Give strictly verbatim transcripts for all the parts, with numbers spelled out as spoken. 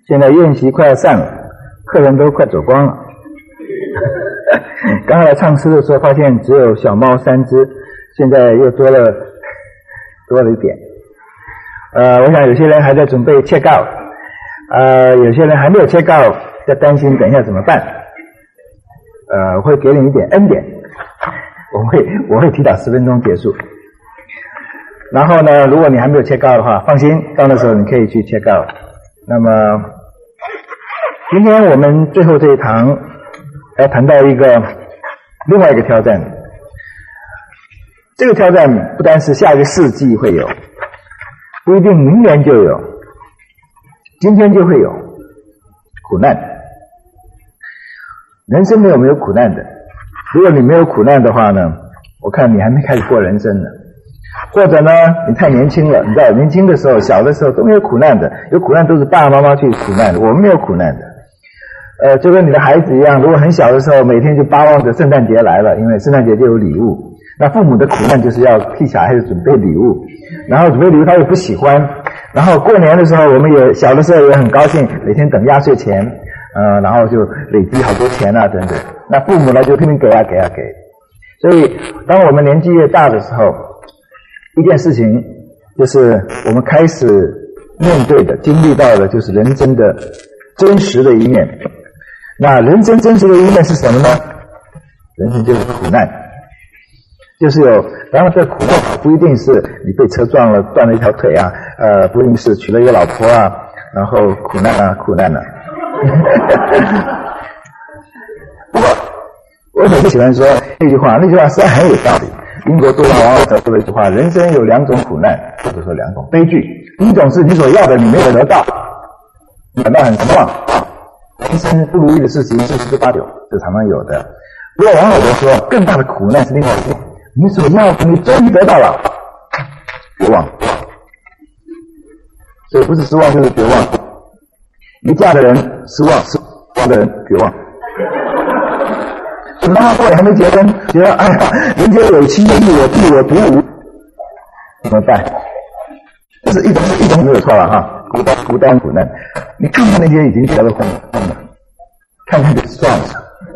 现在宴席快要散了，客人都快走光了。刚才唱诗的时候发现只有小猫三只，现在又多了多了一点。呃，我想有些人还在准备check out，呃，有些人还没有check out，在担心等一下怎么办。呃，我会给你一点恩典，我会我会提早十分钟结束。然后呢，如果你还没有check out的话，放心，到那时候你可以去check out。那么今天我们最后这一堂要谈到一个另外一个挑战。这个挑战不单是下一个世纪会有，不一定明年就有，今天就会有苦难。人生没有没有苦难的，如果你没有苦难的话呢，我看你还没开始过人生呢。或者呢，你太年轻了，你知道年轻的时候小的时候都没有苦难的，有苦难都是爸爸妈妈去苦难的，我们没有苦难的。呃，就跟你的孩子一样，如果很小的时候每天就巴望着圣诞节来了，因为圣诞节就有礼物，那父母的苦难就是要替小孩子准备礼物，然后准备礼物他又不喜欢，然后过年的时候我们也小的时候也很高兴，每天等压岁钱，呃，然后就累积好多钱啊等等，那父母呢就拼命给啊给啊给。所以当我们年纪越大的时候，一件事情就是我们开始面对的经历到的就是人生的真实的一面。那人生真实的一面是什么呢？人生就是苦难，就是有，当然这苦难不一定是你被车撞了断了一条腿啊，呃，不一定是娶了一个老婆啊，然后苦难啊苦难啊。不过我很不喜欢说那句话，那句话实在很有道理。英国多王王说了一句话：人生有两种苦难，或者说两种悲剧。第一种是你所要的你没有得到，你感到很失望，人生不如意的事情十之八九，这常常有的。不过王老伯说，更大的苦难是另外一种，你所要的你终于得到了，绝望。所以不是失望就是绝望。一嫁的人失望，失望的人绝望。妈妈过来还没结婚，觉得哎呀，人间有情义我必我独无，怎么办？这是一种一种没有错了哈，孤单孤单苦难。你看看那些已经结了婚的，看看就算了。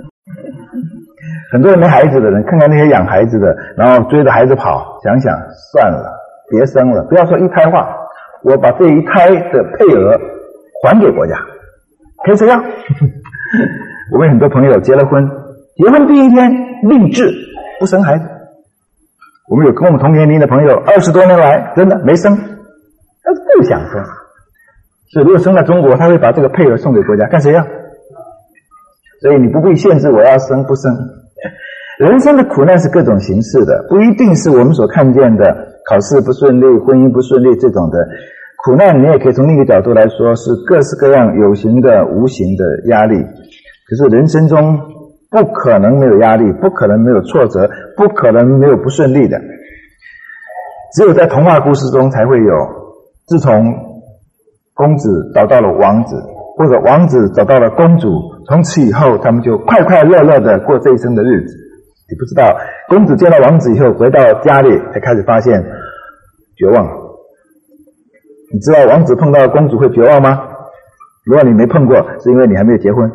很多人没孩子的人，看看那些养孩子的，然后追着孩子跑，想想算了，别生了。不要说一胎化，我把这一胎的配额还给国家，可以这样。我们很多朋友结了婚。结婚第一天立志不生孩子，我们有跟我们同年龄的朋友二十多年来真的没生，但是不想生，所以如果生在中国，他会把这个配额送给国家，看谁要。所以你不必限制我要生不生。人生的苦难是各种形式的，不一定是我们所看见的考试不顺利、婚姻不顺利这种的苦难，你也可以从另一个角度来说，是各式各样有形的、无形的压力。可是人生中不可能没有压力，不可能没有挫折，不可能没有不顺利的。只有在童话故事中才会有，自从公子找到了王子，或者王子找到了公主，从此以后他们就快快乐乐的过这一生的日子。你不知道，公子见到王子以后回到家里才开始发现绝望。你知道王子碰到公主会绝望吗？如果你没碰过，是因为你还没有结婚。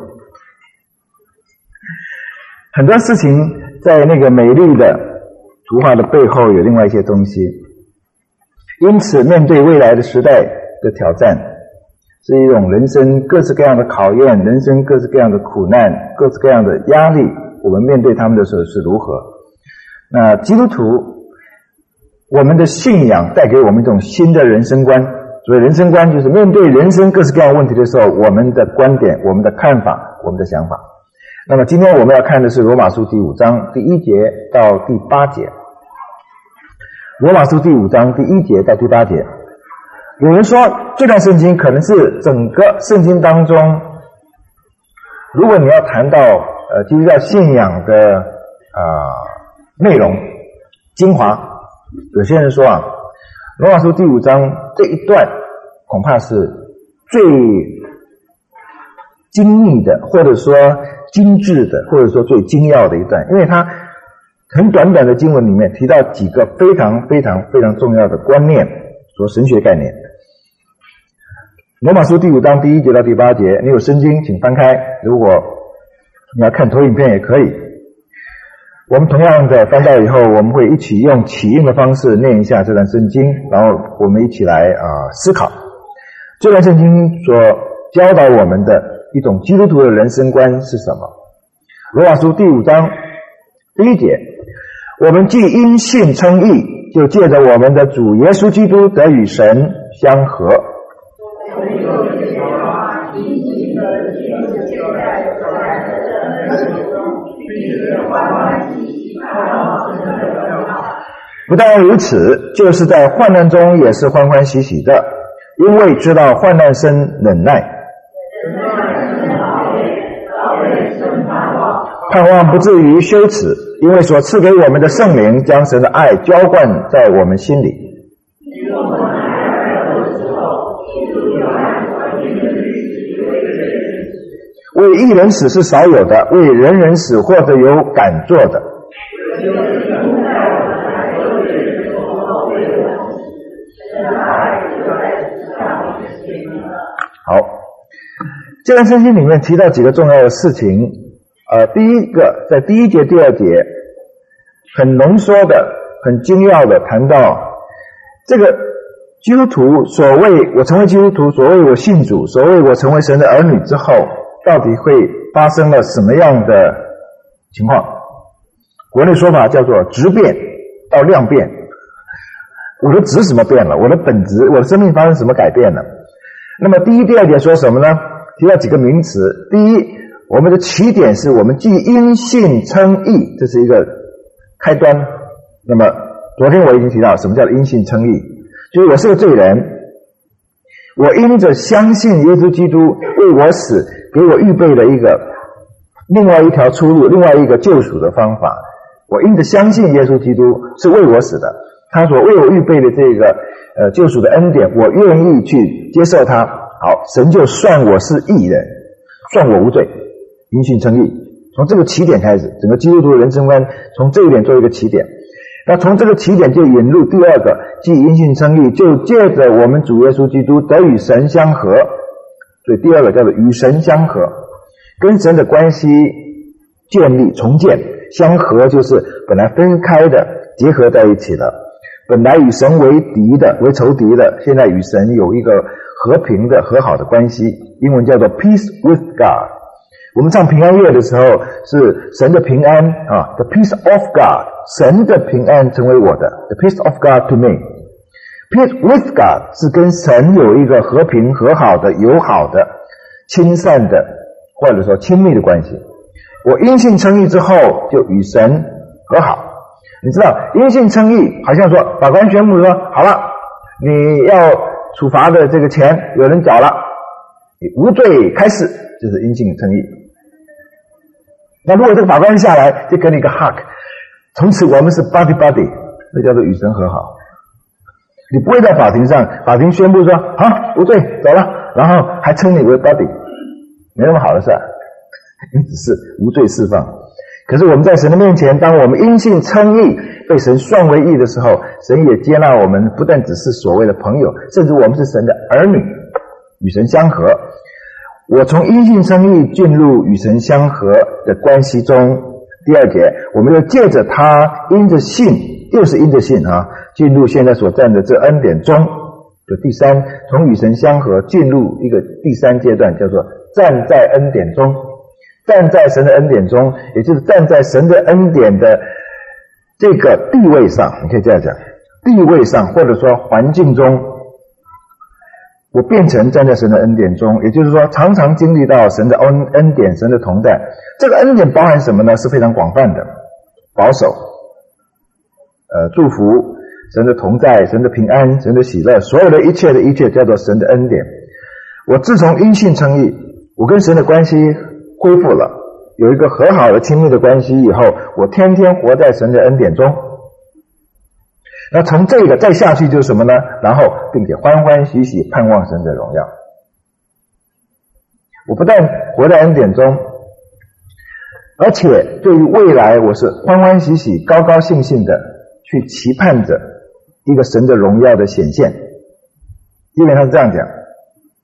很多事情在那个美丽的图画的背后有另外一些东西，因此面对未来的时代的挑战，是一种人生各式各样的考验，人生各式各样的苦难，各式各样的压力，我们面对他们的时候是如何。那基督徒，我们的信仰带给我们一种新的人生观，所以人生观就是面对人生各式各样的问题的时候，我们的观点、我们的看法、我们的想法。那么今天我们要看的是罗马书第五章第一节到第八节。罗马书第五章第一节到第八节，有人说这段圣经可能是整个圣经当中，如果你要谈到呃基督教信仰的呃内容精华，有些人说啊，罗马书第五章这一段恐怕是最精密的，或者说精致的，或者说最精要的一段，因为它很短短的经文里面提到几个非常非常非常重要的观念，说神学概念。 罗马书第五章第一节到第八节，你有圣经请翻开，如果你要看投影片也可以。我们同样的翻到以后，我们会一起用起印的方式念一下这段圣经，然后我们一起来啊、呃、思考这段圣经所教导我们的一种基督徒的人生观是什么。罗马书第五章第一节，我们既因信称义，就借着我们的主耶稣基督得与神相合。不但如此，就是在患难中也是欢欢喜喜的，因为知道患难生忍耐，盼望不至于羞耻，因为所赐给我们的圣灵将神的爱浇灌在我们心里。为一人死是少有的，为人人死或者有敢做的。好，这段圣经里面提到几个重要的事情。呃，第一个，在第一节、第二节，很浓缩的、很精要的谈到这个基督徒所谓我成为基督徒，所谓我信主，所谓我成为神的儿女之后，到底会发生了什么样的情况？国内说法叫做质变到量变。我的质什么变了？我的本质，我的生命发生什么改变了？那么第一、第二节说什么呢？提到几个名词。第一，我们的起点是我们既因信称义，这是一个开端。那么昨天我已经提到什么叫因信称义，就是我是个罪人，我因着相信耶稣基督为我死，给我预备了一个另外一条出路，另外一个救赎的方法。我因着相信耶稣基督是为我死的，他所为我预备的这个呃救赎的恩典，我愿意去接受它。好，神就算我是义人，算我无罪，因信称义。从这个起点开始，整个基督徒的人生观从这一点做一个起点。那从这个起点就引入第二个，即因信称义，就借着我们主耶稣基督得与神相合。所以第二个叫做与神相合，跟神的关系建立重建，相合就是本来分开的结合在一起了，本来与神为敌的为仇敌的，现在与神有一个和平的和好的关系，英文叫做 peace with God。 我们唱平安乐的时候是神的平安啊 The peace of God， 神的平安成为我的 The peace of God to me。 Peace with God 是跟神有一个和平和好的友好的亲善的或者说亲密的关系。我因信称义之后就与神和好。你知道因信称义好像说法官宣布说好了，你要处罚的这个钱有人缴了，你无罪开释，就是因信称义。那如果这个法官下来就给你一个 hug， 从此我们是 buddy buddy， 那叫做与神和好。你不会在法庭上法庭宣布说好无罪走了，然后还称你为 buddy， 没那么好的事，你只是无罪释放。可是我们在神的面前，当我们因信称义被神算为义的时候，神也接纳我们，不但只是所谓的朋友，甚至我们是神的儿女，与神相合。我从因信称义进入与神相合的关系中，第二节我们又借着他因着信，又是因着信啊，进入现在所站的这恩典中。就第三，从与神相合进入一个第三阶段，叫做站在恩典中。站在神的恩典中，也就是站在神的恩典的这个地位上，你可以这样讲，地位上或者说环境中，我变成站在神的恩典中，也就是说常常经历到神的恩恩典，神的同在。这个恩典包含什么呢？是非常广泛的，保守呃祝福，神的同在，神的平安，神的喜乐，所有的一切的一切叫做神的恩典。我自从因信称义，我跟神的关系恢复了，有一个和好的亲密的关系以后，我天天活在神的恩典中。那从这个再下去就是什么呢？然后并且欢欢喜喜盼望神的荣耀。我不但活在恩典中，而且对于未来我是欢欢喜喜高高兴兴的去期盼着一个神的荣耀的显现。基本上是这样讲。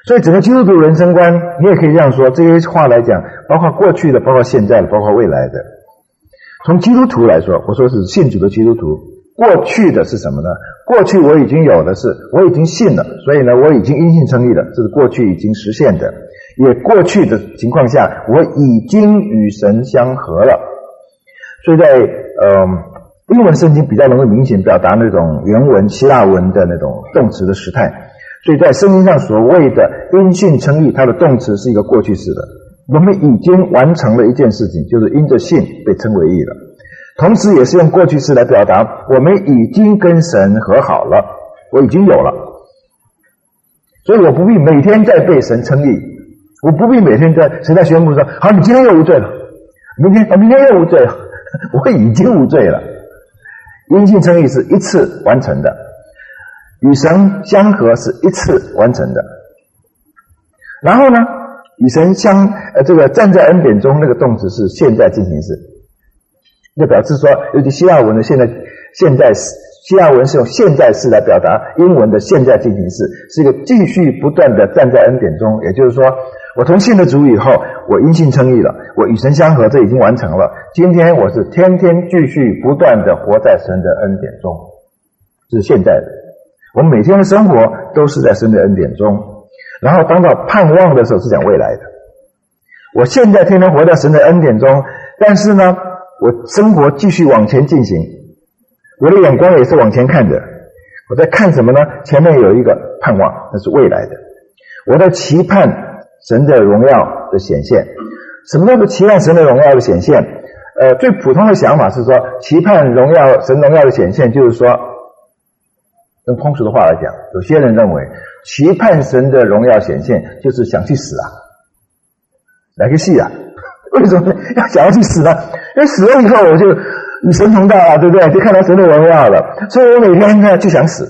所以整个基督徒人生观，你也可以这样说，这些话来讲，包括过去的，包括现在的，包括未来的。从基督徒来说，我说是信主的基督徒，过去的是什么呢？过去我已经有的是，我已经信了，所以呢，我已经因信称义了，这是过去已经实现的。也过去的情况下，我已经与神相合了。所以在呃英文圣经比较能够明显表达那种原文希腊文的那种动词的时态。所以在圣经上所谓的因信称义，它的动词是一个过去式的。我们已经完成了一件事情，就是因着信被称为义了。同时也是用过去式来表达我们已经跟神和好了，我已经有了。所以我不必每天在被神称义，我不必每天在神在宣布说，好，你今天又无罪了，明天啊，明天又无罪了，我已经无罪了。因信称义是一次完成的，与神相合是一次完成的。然后呢，与神相呃这个站在恩典中，那个动词是现在进行式，就表示说，尤其希腊文的现在现在式，希腊文是用现在式来表达英文的现在进行式，是一个继续不断的站在恩典中。也就是说，我从信了主以后，我因信称义了，我与神相合，这已经完成了。今天我是天天继续不断的活在神的恩典中，这是现在的。我们每天的生活都是在神的恩典中。然后当到盼望的时候是讲未来的。我现在天天活在神的恩典中，但是呢，我生活继续往前进行，我的眼光也是往前看着。我在看什么呢？前面有一个盼望，那是未来的。我在期盼神的荣耀的显现。什么叫做期盼神的荣耀的显现？呃，最普通的想法是说，期盼荣耀神荣耀的显现，就是说，用通俗的话来讲，有些人认为期盼神的荣耀显现就是想去死啊，来个戏啊！为什么要想要去死呢？因为死了以后我就与神同在啊，对不对？就看到神的荣耀了，所以我每天呢就想死。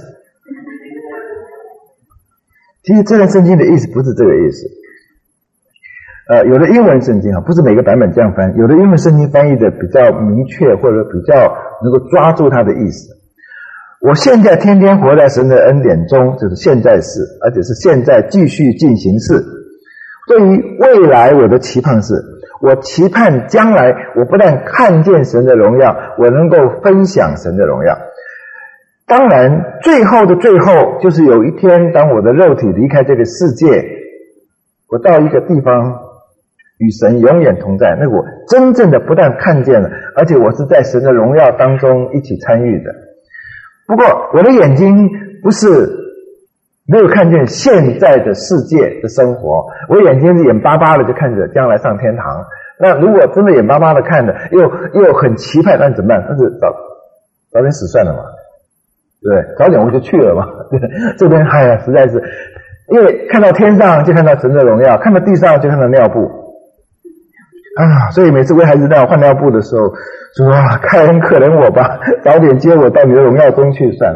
其实这段圣经的意思不是这个意思。呃，有的英文圣经啊，不是每个版本这样翻，有的英文圣经翻译的比较明确，或者比较能够抓住它的意思。我现在天天活在神的恩典中，就是现在式，而且是现在继续进行式。对于未来我的期盼是，我期盼将来我不但看见神的荣耀，我能够分享神的荣耀。当然最后的最后，就是有一天当我的肉体离开这个世界，我到一个地方与神永远同在，那我真正的不但看见了，而且我是在神的荣耀当中一起参与的。不过我的眼睛不是没有看见现在的世界的生活，我眼睛是眼巴巴的就看着将来上天堂。那如果真的眼巴巴的看着，又又很期盼，那怎么办？那是早早点死算了嘛，对不对？早点我就去了嘛。这边哎呀，实在是因为看到天上就看到神的荣耀，看到地上就看到尿布啊，所以每次为孩子那样换尿布的时候，就说啊，开恩可怜我吧，早点接我到你的荣耀中去算了。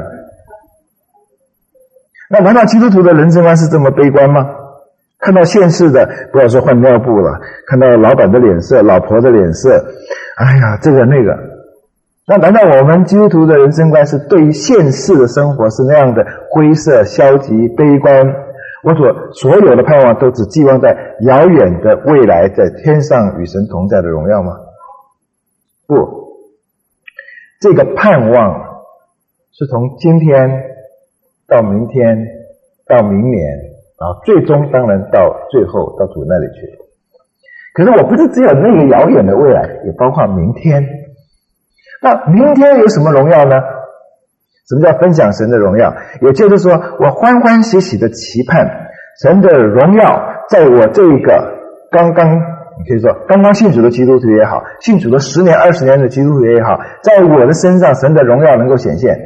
那难道基督徒的人生观是这么悲观吗？看到现世的，不要说换尿布了，看到老板的脸色，老婆的脸色，哎呀，这个那个，那难道我们基督徒的人生观是对于现世的生活是那样的灰色、消极、悲观？我所所有的盼望都只寄望在遥远的未来，在天上与神同在的荣耀吗？不，这个盼望是从今天到明天到明年，然后最终当然到最后到主那里去。可是我不是只有那个遥远的未来，也包括明天。那明天有什么荣耀呢？什么叫分享神的荣耀？也就是说，我欢欢喜喜的期盼神的荣耀在我这个刚刚你可以说刚刚信主的基督徒也好，信主的十年二十年的基督徒也好，在我的身上神的荣耀能够显现。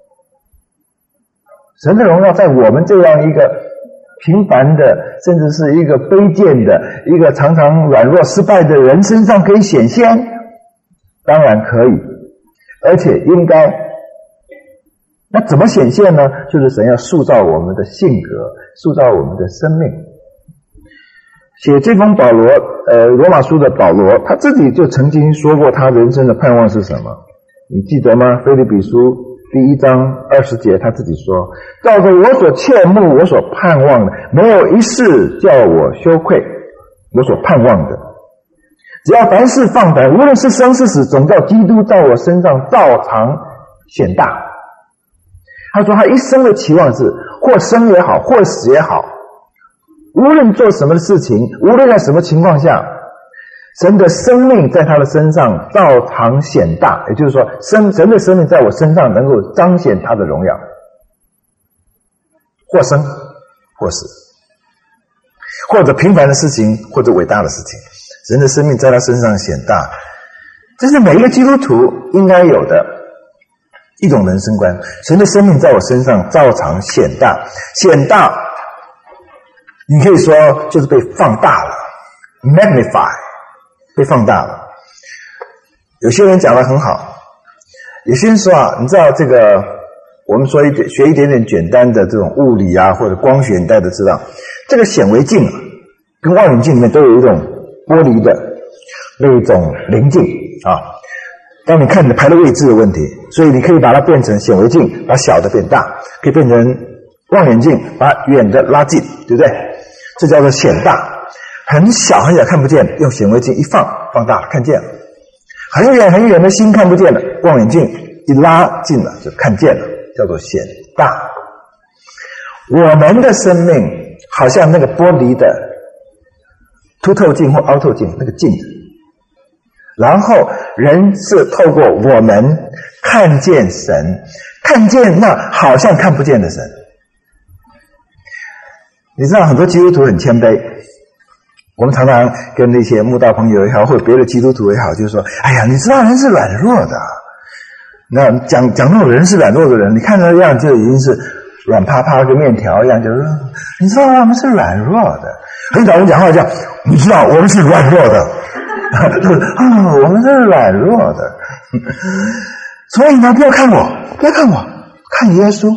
神的荣耀在我们这样一个平凡的，甚至是一个卑贱的，一个常常软弱失败的人身上可以显现，当然可以，而且应该。那怎么显现呢？就是神要塑造我们的性格，塑造我们的生命。写这封保罗呃罗马书的保罗，他自己就曾经说过他人生的盼望是什么，你记得吗？腓立比书第一章二十节他自己说，照着我所切慕我所盼望的，没有一事叫我羞愧，我所盼望的，只要凡事放胆，无论是生是死，总叫基督在我身上照常显大。他说他一生的期望是或生也好，或死也好，无论做什么事情，无论在什么情况下，神的生命在他的身上照常显大，也就是说神神的生命在我身上能够彰显他的荣耀，或生或死，或者平凡的事情，或者伟大的事情，神的生命在他身上显大，这是每一个基督徒应该有的一种人生观。神的生命在我身上照常显大，显大你可以说就是被放大了， magnify， 被放大了。有些人讲得很好，有些人说啊，你知道这个我们说一点学一点点简单的这种物理啊或者光学，你大家都知道，这个显微镜啊跟望远镜里面都有一种玻璃的那种棱镜啊，当你看你的排的位置的问题，所以你可以把它变成显微镜，把小的变大，可以变成望远镜，把远的拉近，对不对？这叫做显大。很小很小看不见，用显微镜一放，放大了看见了。很远很远的心看不见了，望远镜一拉近了就看见了，叫做显大。我们的生命好像那个玻璃的凸透镜或凹透镜，那个镜子，然后人是透过我们看见神，看见那好像看不见的神。你知道很多基督徒很谦卑，我们常常跟那些慕道朋友也好，或者别的基督徒也好，就是说，哎呀，你知道人是软弱的，那讲讲那种人是软弱的人，你看他的样就已经是软趴趴跟面条一样，就是说你知道我们是软弱的。很少人讲话讲，你知道我们是软弱的啊，我们是软弱的。所以呢，不要看我，不要看我，看耶稣。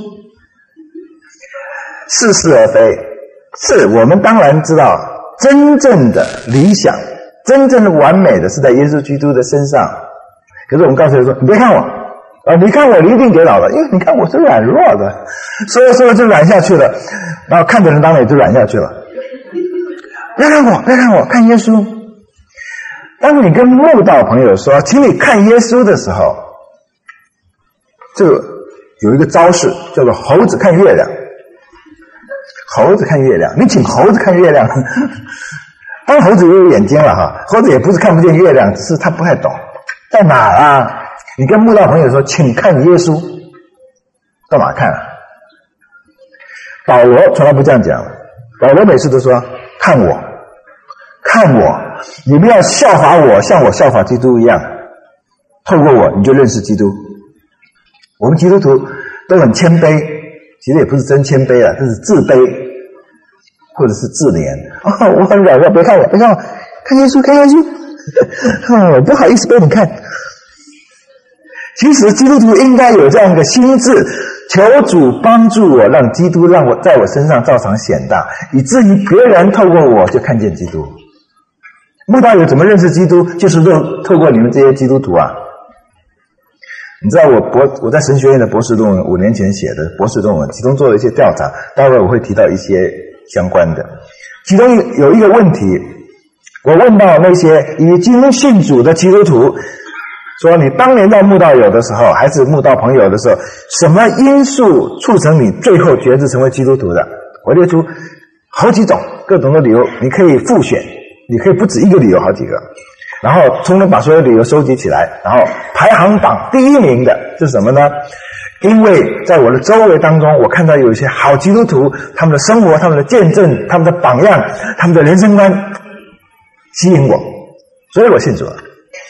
似是而非，是我们当然知道，真正的理想，真正的完美的是在耶稣基督的身上。可是我们告诉他说，你别看我啊，你看我你一定跌倒了，因为你看我是软弱的，所以说就软下去了，然后看的人当然也就软下去了。不要看我，不要看我，看耶稣。当你跟慕道朋友说请你看耶稣的时候，这个有一个招式叫做猴子看月亮。猴子看月亮，你请猴子看月亮，当然猴子也有眼睛了哈，猴子也不是看不见月亮，只是他不太懂在哪啊。你跟慕道朋友说请看耶稣，到哪看啊？保罗从来不这样讲，保罗每次都说看我，看我，你们要效法我，像我效法基督一样，透过我你就认识基督。我们基督徒都很谦卑，其实也不是真谦卑啊，这是自卑或者是自怜。哦，我很软弱，别看我，别看我，看耶稣，看耶稣。哦，不好意思被你看。其实基督徒应该有这样一个心智，求主帮助我，让基督让我在我身上照常显大，以至于别人透过我就看见基督。慕道友怎么认识基督？就是透过你们这些基督徒啊。你知道我博我在神学院的博士论文五年前写的博士论文，其中做了一些调查，待会我会提到一些相关的。其中有一个问题，我问到那些已经信主的基督徒，说你当年在慕道友的时候，还是慕道朋友的时候，什么因素促成你最后决志成为基督徒的？我列出好几种各种的理由，你可以复选，你可以不止一个理由，好几个。然后从中把所有理由收集起来，然后排行榜第一名的是什么呢？因为在我的周围当中，我看到有一些好基督徒，他们的生活、他们的见证、他们的榜样、他们的人生观吸引我，所以我信主了。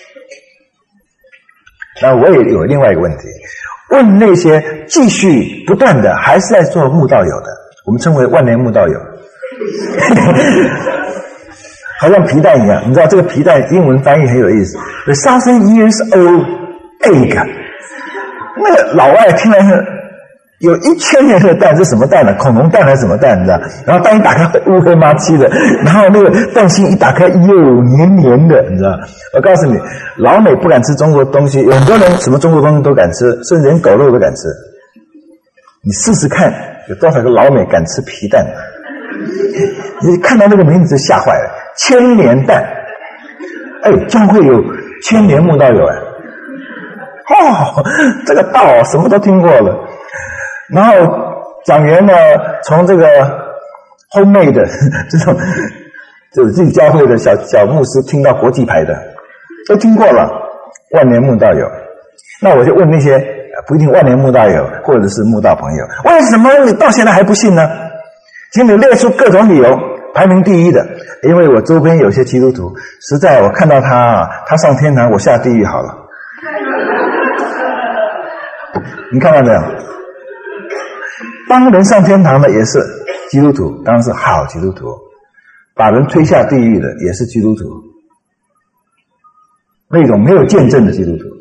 那我也有另外一个问题，问那些继续不断的还是在做慕道友的，我们称为万年慕道友。好像皮蛋一样，你知道这个皮蛋英文翻译很有意思 ，The thousand years old egg。那个老外听来是有一千年的蛋是什么蛋呢？恐龙蛋还是什么蛋？你知道？然后蛋一打开乌黑麻漆的，然后那个蛋心一打开又黏黏的，你知道？我告诉你，老美不敢吃中国东西，有很多人什么中国东西都敢吃，甚至连狗肉都敢吃。你试试看，有多少个老美敢吃皮蛋？你看到那个名字就吓坏了，千年蛋。哎，将会有千年慕道友哎。哦，这个道什么都听过了。然后讲员呢，从这个 homemade 的这种就是自己教会的小小牧师听到国际牌的都听过了，万年慕道友。那我就问那些不一定万年慕道友或者是慕道朋友，为什么你到现在还不信呢？请你列出各种理由。排名第一的，因为我周边有些基督徒，实在我看到他啊，他上天堂，我下地狱好了。你看到没有？帮人上天堂的也是基督徒，当然是好基督徒；把人推下地狱的也是基督徒。那种没有见证的基督徒，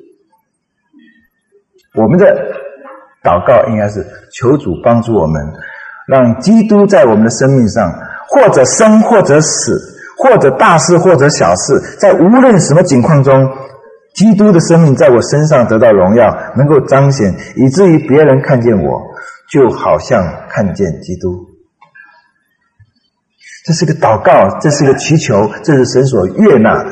我们的祷告应该是求主帮助我们，让基督在我们的生命上，或者生或者死，或者大事或者小事，在无论什么情况中，基督的生命在我身上得到荣耀，能够彰显，以至于别人看见我就好像看见基督。这是个祷告，这是个祈求，这是神所悦纳的。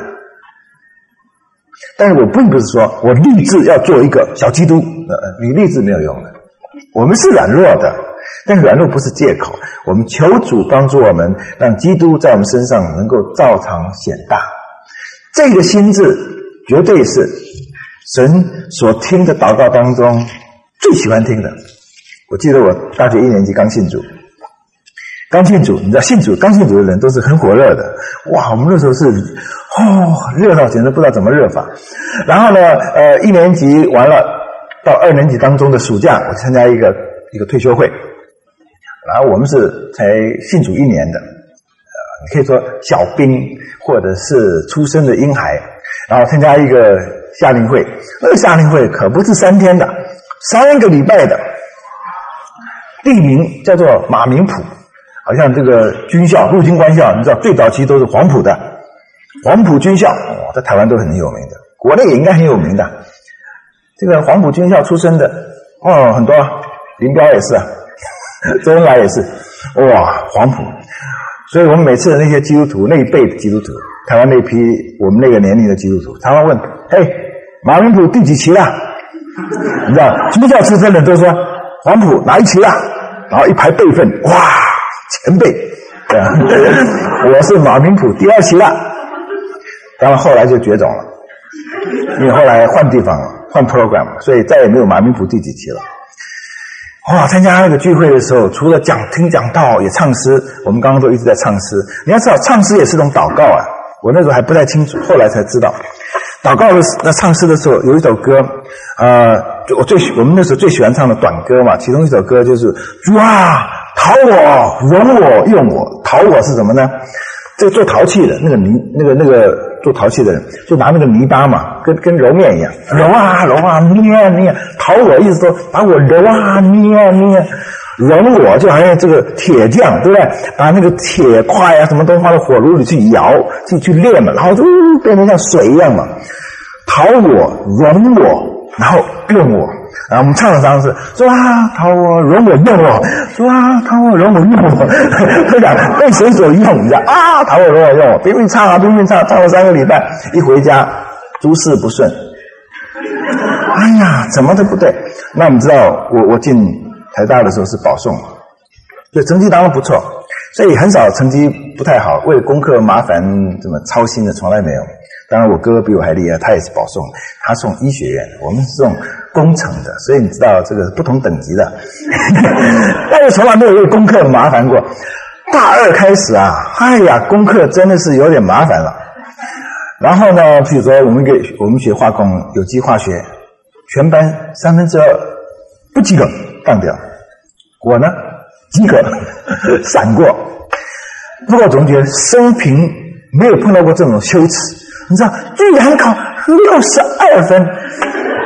但是我并不是说我立志要做一个小基督，呃，你立志没有用的。我们是软弱的，但是软弱不是借口。我们求主帮助我们，让基督在我们身上能够照常显大。这个心志绝对是神所听的祷告当中最喜欢听的。我记得我大学一年级刚信主，刚信主，你知道信主刚信主的人都是很火热的，哇，我们那时候是哦热到简直不知道怎么热法。然后呢，呃，一年级完了，到二年级当中的暑假，我参加一个一个退休会，然后我们是才信主一年的，呃，你可以说小兵或者是出生的婴孩，然后参加一个夏令会，那个夏令会可不是三天的，三个礼拜的，地名叫做马明埔。好像这个军校，陆军官校，你知道最早期都是黄埔的，黄埔军校，哦，在台湾都很有名的，国内也应该很有名的。这个黄埔军校出身的，哦，很多，林彪也是啊，周恩来也是，哇，黄埔。所以我们每次的那些基督徒，那一辈的基督徒，台湾那批我们那个年龄的基督徒，常常问，嘿，马明埔第几期啦？你知道，军校出身的都说黄埔哪一期啦？然后一排辈分，哇！前辈，对啊，我是马明埔第二期了，当然后来就绝种了，因为后来换地方了，换 program， 所以再也没有马明埔第几期了。哇，参加那个聚会的时候，除了讲听讲道，也唱诗。我们刚刚都一直在唱诗。你要知道，唱诗也是种祷告啊。我那时候还不太清楚，后来才知道，祷告的那唱诗的时候，有一首歌，呃，我最我们那时候最喜欢唱的短歌嘛，其中一首歌就是主啊。讨我，容我，用我。讨我是什么呢？这个做陶器的那个泥，那个那个做陶器的人，就拿那个泥巴嘛，跟跟揉面一样，揉啊揉啊，捏啊捏。讨我意思说把我揉啊捏啊捏。容我就好像这个铁匠，对不对？把那个铁块啊什么东西放到火炉里去摇，去去炼嘛，然后就变成像水一样嘛。讨我，容我，然后用我。然后我们唱的常是说啊，讨我，容我，用我，说啊，讨我，容我，用我，这样被谁所用？你知道啊，讨我，容我，用我，拼命唱啊，拼命唱，唱了三个礼拜，一回家诸事不顺。哎呀，怎么都不对。那我们知道，我我进台大的时候是保送，所以成绩当然不错，所以很少成绩不太好，为了功课麻烦这么操心的从来没有。当然我哥哥比我还厉害，他也是保送，他送医学院，我们是送工程的，所以你知道这个不同等级的。但是从来没有为功课麻烦过。大二开始啊，哎呀，功课真的是有点麻烦了。然后呢，比如说我们给我们学化工有机化学，全班三分之二不及格当掉，我呢及格闪过。不过我总觉得生平没有碰到过这种羞耻。你知道，居然考六十二分，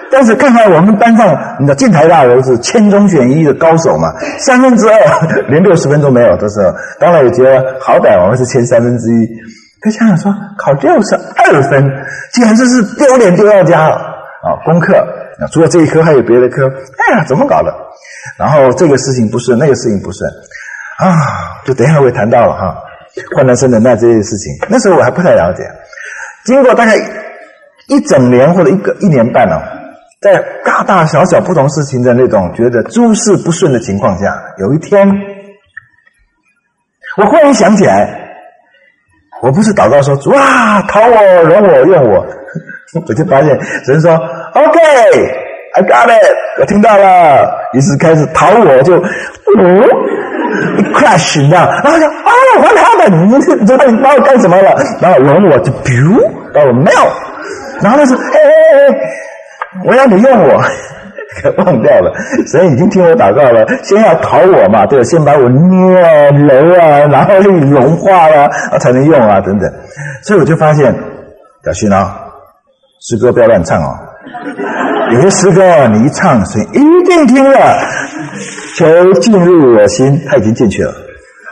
但是看看我们班上，你知道进台大楼是千中选一的高手嘛，三分之二连六十分都没有的时候，当然也觉得好歹我们是前三分之一。可想想说，考六十二分，简直是丢脸丢到家了啊！功课除了这一科还有别的科，哎呀，怎么搞的？然后这个事情不顺，那个事情不顺啊，就等一下会谈到了哈，患难生忍耐这些事情。那时候我还不太了解，经过大概一整年或者一个一年半哦，在大大小小不同事情的那种觉得诸事不顺的情况下，有一天，我忽然想起来，我不是祷告说主啊，讨我、容我、用我，我就发现神说 OK。I got it， 我听到了，于是开始讨我就，嗯 ，crash， 你知道，然后就哦，我讨的，你你知道你把我干什么了？然后容我就 biu 把我 melt， 然后他说，哎哎哎，我要你用我，忘掉了，神已经听我祷告了，先要讨我嘛，对吧？先把我捏啊、揉啊，然后又融化了、啊，才能用啊，等等。所以我就发现，小心啊，诗歌不要乱唱哦。有些诗歌啊，你一唱，神一定听了，求进入我心，他已经进去了。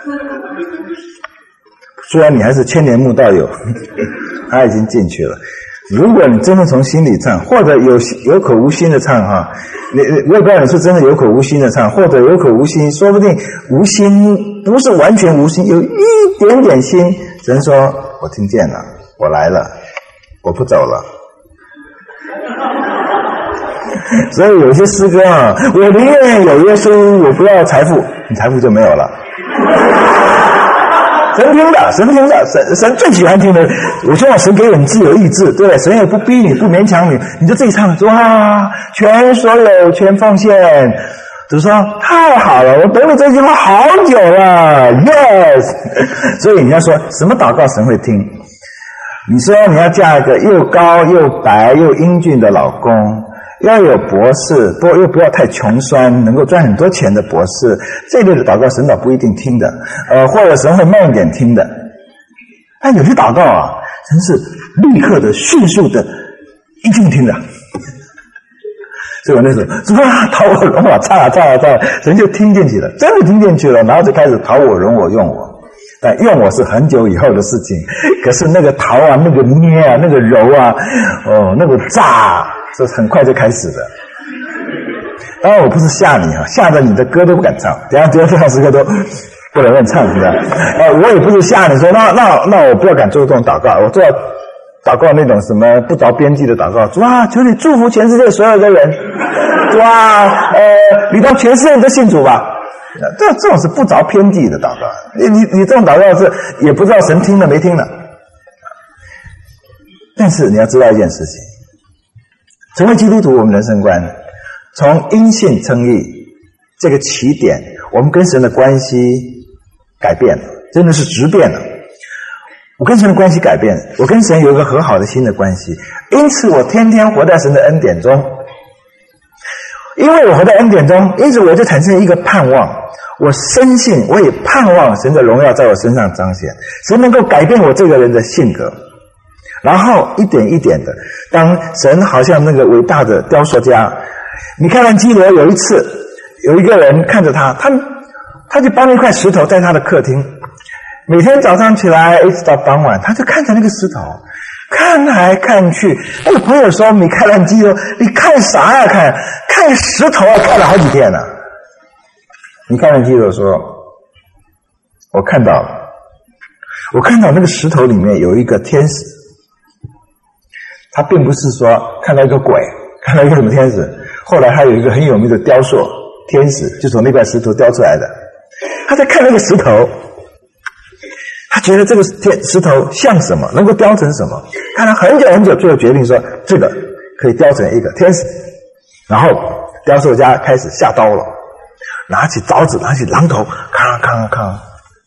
虽然你还是千年慕道友，他已经进去了。如果你真的从心里唱，或者有有口无心的唱哈，你我也不知道你是真的有口无心的唱，或者有口无心，说不定无心不是完全无心，有一点点心。神说：“我听见了，我来了，我不走了。”所以有些诗歌啊，我宁愿有耶稣，我不要财富，你财富就没有了。神听的，神听的，神神最喜欢听的。我希望神给我们自由意志，对不对？神也不逼你，不勉强你，你就自己唱，说啊，全所有，全奉献。就说太好了，我等了这句话好久了 ，yes。所以你要说什么祷告神会听？你说你要嫁一个又高又白又英俊的老公。要有博士，不又不要太穷酸，能够赚很多钱的博士，这类的祷告神倒不一定听的，呃，或者神会慢一点听的。但有些祷告啊，神是立刻的、迅速的，一定听的。所以我那时候说啊，讨我、容我，唱啊唱啊唱啊，神就听进去了，真的听进去了，然后就开始讨我、容我、用我。但用我是很久以后的事情，可是那个讨啊、那个捏啊、那个揉啊，哦，那个炸、啊。这很快就开始了。当然我不是吓你啊，吓得你的歌都不敢唱，等一下等一下唱诗歌都不能乱唱，是吧？呃，我也不是吓你说，那那那我不要敢做这种祷告，我做祷告那种什么不着边际的祷告，主啊，求你祝福全世界所有的人，主啊，呃，你让全世界都信主吧。这这种是不着边际的祷告，你你你这种祷告是也不知道神听了没听了。但是你要知道一件事情。成为基督徒，我们人生观从因信称义这个起点，我们跟神的关系改变了，真的是质变了。我跟神的关系改变，我跟神有一个和好的新的关系，因此我天天活在神的恩典中。因为我活在恩典中，因此我就产生一个盼望，我深信，我也盼望神的荣耀在我身上彰显，神能够改变我这个人的性格。然后一点一点的，当神好像那个伟大的雕塑家，米开朗基罗有一次有一个人看着他，他他就搬了一块石头在他的客厅，每天早上起来一直到傍晚，他就看着那个石头，看来看去。那个朋友说：“米开朗基罗，你看啥呀？看看石头啊，看了好几天了。”米开朗基罗说：“我看到了，我看到那个石头里面有一个天使。”他并不是说看到一个鬼，看到一个什么天使。后来还有一个很有名的雕塑天使，就从那块石头雕出来的。他在看那个石头，他觉得这个天石头像什么，能够雕成什么。看了很久很久，最后决定说这个可以雕成一个天使。然后雕塑家开始下刀了，拿起凿子，拿起榔头，咔咔咔。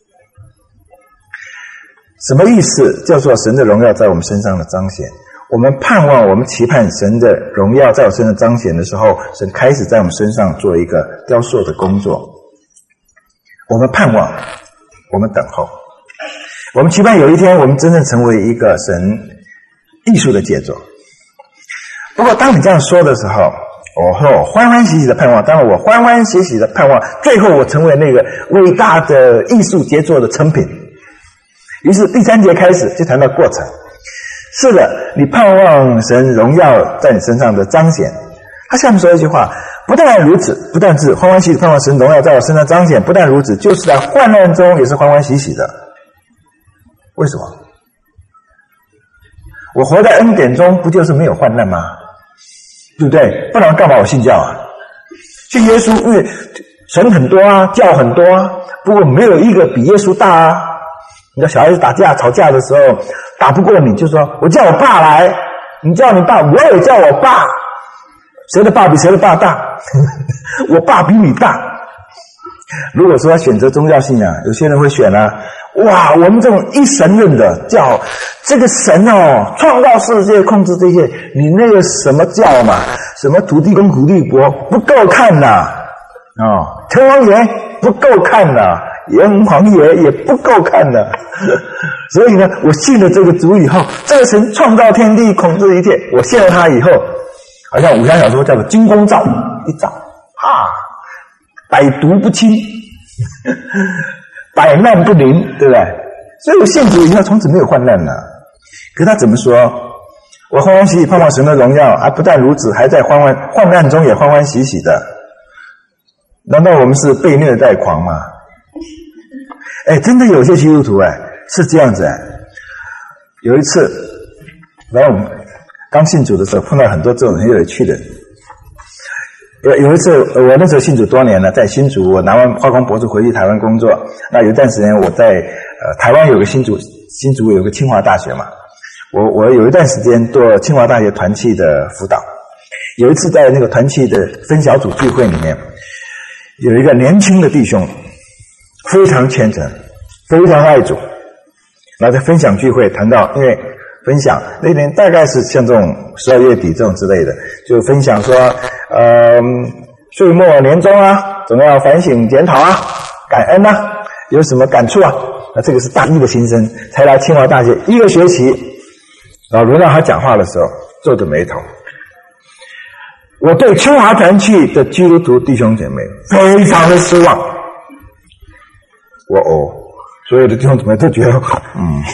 什么意思？叫做神的荣耀在我们身上的彰显。我们盼望，我们期盼神的荣耀在我身上彰显的时候，神开始在我们身上做一个雕塑的工作。我们盼望，我们等候，我们期盼有一天我们真正成为一个神艺术的杰作。 不过当你这样说的时候，我说欢欢喜喜的盼望，当然我欢欢喜喜的盼望最后我成为那个伟大的艺术杰作的成品。于是第三节开始就谈到过程。是的，你盼望神荣耀在你身上的彰显。他下面说一句话，不但如此，不但是欢欢喜喜盼望神荣耀在我身上彰显，不但如此，就是在患难中也是欢欢喜喜的。为什么？我活在恩典中，不就是没有患难吗？对不对？不然干嘛我信教啊？信耶稣，因为神很多啊，教很多啊，不过没有一个比耶稣大啊。你知道小孩子打架吵架的时候，打不过你就说我叫我爸来，你叫你爸，我也叫我爸，谁的爸比谁的爸大？我爸比你大。如果说选择宗教信仰，有些人会选啊，哇，我们这种一神论的叫这个神哦，创造世界，控制这些，你那个什么教嘛，什么土地公土地伯不够看呐，哦，城隍爷不够看呐，阎王爷也不够看的。所以呢，我信了这个主以后，这个神创造天地，控制一切，我信了他以后，好像武侠小说叫做金光罩，一照，哈，百毒不侵，百难不临，对不对？所以我信主以后，从此没有患难了。可是他怎么说？我欢欢喜喜盼望神的荣耀，啊，不但如此，还在欢欢患难中也欢欢喜喜的。难道我们是被虐待狂吗？哎，真的有些基督徒哎是这样子哎。有一次，然后我们刚信主的时候，碰到很多这种很有趣的。有有一次，我那时候信主多年了，在新竹，我拿完化工博士回去台湾工作。那有一段时间，我在呃台湾有个新竹，新竹有个清华大学嘛。我我有一段时间做清华大学团契的辅导。有一次在那个团契的分小组聚会里面，有一个年轻的弟兄，非常虔诚，非常爱主。然后在分享聚会谈到，因为分享那天大概是像这种十二月底这种之类的，就分享说，呃，岁末年终啊，总要反省检讨啊，感恩啊，有什么感触啊？那这个是大一的新生，才来清华大学一个学期，然后轮到他讲话的时候，皱着眉头。我对清华团契的基督徒弟兄姐妹非常的失望。我哦，所有的弟兄姊妹都觉得，嗯，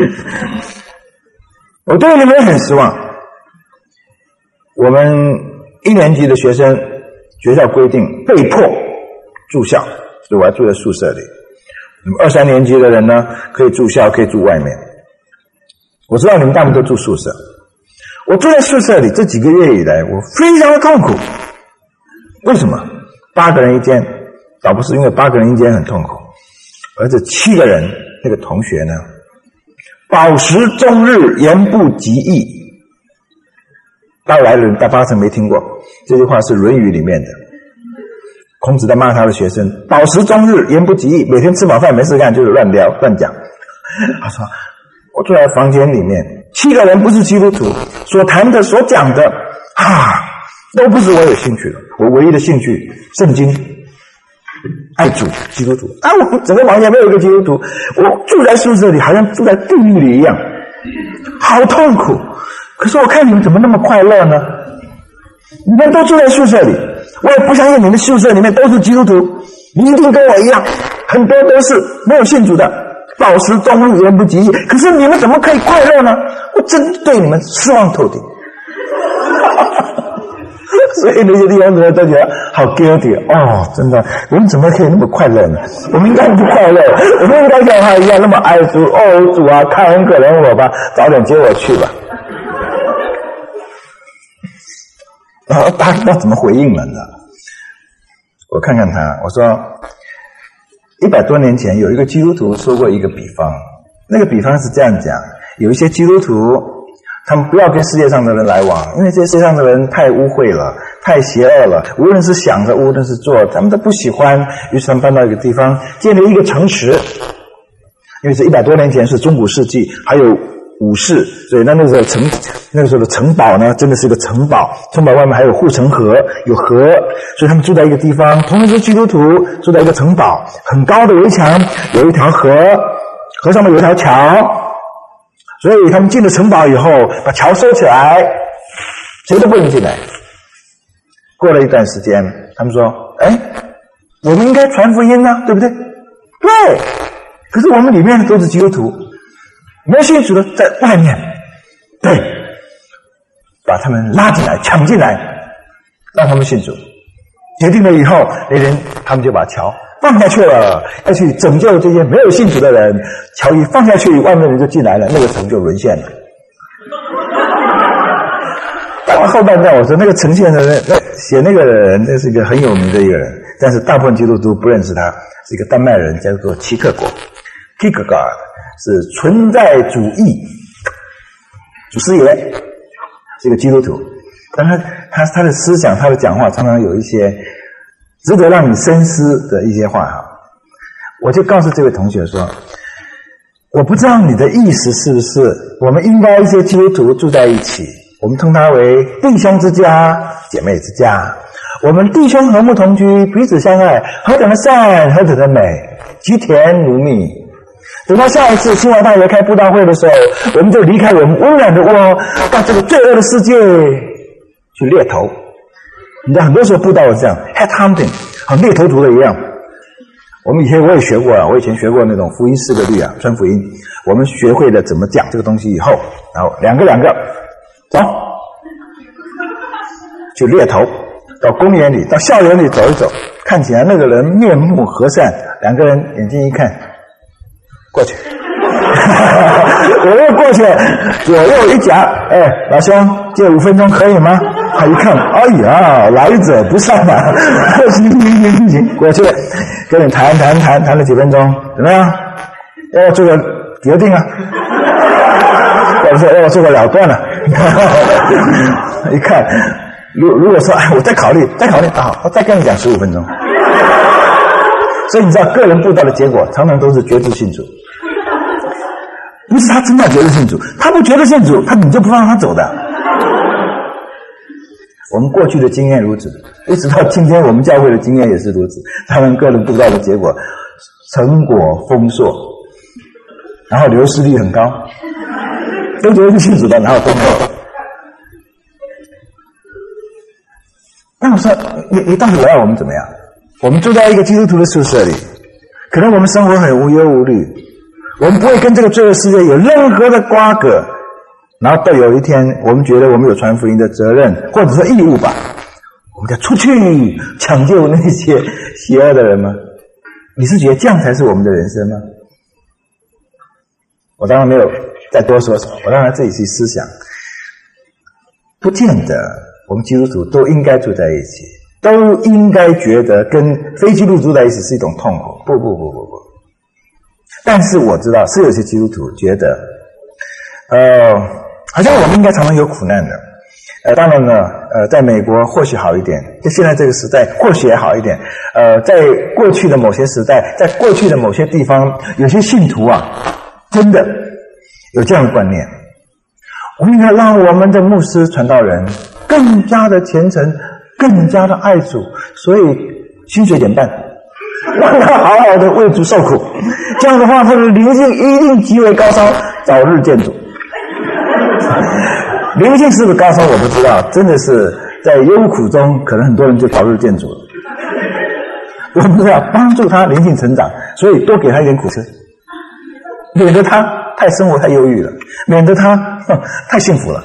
我对你们很失望。我们一年级的学生，学校规定被迫住校，所以我还住在宿舍里。那么二三年级的人呢，可以住校，可以住外面。我知道你们大部分都住宿舍。我住在宿舍里这几个月以来，我非常的痛苦。为什么？八个人一间，倒不是因为八个人一间很痛苦，而这七个人那个同学呢，饱食终日，言不及义。大来的人大八成没听过，这句话是《论语》里面的。孔子在骂他的学生，饱食终日，言不及义，每天吃饱饭没事干就是乱聊乱讲。他说，我坐在房间里面，七个人不是基督徒，所谈的所讲的啊，都不是我有兴趣的。我唯一的兴趣，圣经，爱主，基督徒啊！我整个房间没有一个基督徒，我住在宿舍里，好像住在地狱里一样，好痛苦。可是我看你们怎么那么快乐呢？你们都住在宿舍里，我也不相信你们宿舍里面都是基督徒，你一定跟我一样，很多都是没有信主的，饱食终日，言不及义。可是你们怎么可以快乐呢？我真对你们失望透顶。所以那些地方人都觉得好 guilty 哦，真的，我们怎么可以那么快乐呢？我们应该不快乐，我们应该像他一样那么爱主。哦，主啊，看恩可怜我吧，早点接我去吧。然后他他怎么回应了呢？我看看他，我说一百多年前有一个基督徒说过一个比方，那个比方是这样讲：有一些基督徒，他们不要跟世界上的人来往，因为这世界上的人太污秽了，太邪恶了，无论是想着，无论是做，他们都不喜欢。于是他们搬到一个地方，建立一个城池。因为是一百多年前，是中古世纪，还有武士，所以那那个时候城那个时候的城堡呢，真的是一个城堡。城堡外面还有护城河，有河，所以他们住在一个地方，同样是基督徒，住在一个城堡，很高的围墙，有一条河，河上面有一条桥。所以他们进了城堡以后，把桥收起来， 谁都不能进来。过了一段时间，他们说：“哎，我们应该传福音啊，对不对？”对。可是我们里面都是基督徒，没有信主的在外面。对，把他们拉进来，抢进来，让他们信主。决定了以后，那人他们就把桥放下去了，要去拯救这些没有信主的人。桥一放下去，外面的人就进来了，那个城就沦陷了。到了后半段，我说那个呈现的人，那写那个人，那是一个很有名的一个人，但是大部分基督徒不认识他，是一个丹麦人，叫做齐克果 （Kierkegaard），是存在主义祖师爷，是一个基督徒。但他他他的思想，他的讲话常常有一些值得让你深思的一些话哈。我就告诉这位同学说，我不知道你的意思是不是我们应该一些基督徒住在一起，我们称它为弟兄之家、姐妹之家。我们弟兄和睦同居，彼此相爱，何等的善，何等的美，其甜如蜜。等到下一次清华大学开布道会的时候，我们就离开我们温暖的窝，到这个罪恶的世界去猎头。你知道很多时候布道是这样 head hunting， 好猎头族的一样。我们以前我也学过啊，我以前学过那种福音四个律啊，传福音。我们学会了怎么讲这个东西以后，然后两个两个走，去猎头，到公园里、到校园里走一走，看起来那个人面目和善，两个人眼睛一看，过去。我又过去了，左右一夹，哎，老兄，借五分钟可以吗？他一看，哎呀，来者不善啊！行行行行行，过去了，跟你谈谈谈谈了几分钟，怎么样？要做个决定啊？或者说要做个了断了？一看，如如果说，哎，我再考虑，再考虑，好，我再跟你讲十五分钟。所以你知道，个人布道的结果常常都是绝志信主。不是他真的觉得信主，他不觉得信主，他你就不让他走的。我们过去的经验如此，一直到今天我们教会的经验也是如此。他们个人布道的结果，成果丰硕，然后流失率很高，都觉得是信主的，然后都没有。那我说，你你到底要我们怎么样？我们住在一个基督徒的宿舍里，可能我们生活很无忧无虑。我们不会跟这个罪恶世界有任何的瓜葛，然后到有一天我们觉得我们有传福音的责任或者说义务吧，我们就出去抢救那些邪恶的人吗？你是觉得这样才是我们的人生吗？我当然没有再多说什么，我让他自己去思想。不见得我们基督徒都应该住在一起，都应该觉得跟非基督徒住在一起是一种痛苦。不不不不不。但是我知道是有些基督徒觉得，呃，好像我们应该常常有苦难的。呃，当然呢，呃，在美国或许好一点，在现在这个时代或许也好一点。呃，在过去的某些时代，在过去的某些地方，有些信徒啊，真的有这样的观念：我们应该让我们的牧师、传道人更加的虔诚，更加的爱主，所以薪水减半。让他好好的为主受苦，这样的话他的灵性一定极为高烧，早日见主。灵性是不是高烧我不知道，真的是在忧苦中可能很多人就早日见主了。我们是要帮助他灵性成长，所以多给他一点苦吃，免得他太生活太忧郁了，免得他哼太幸福了。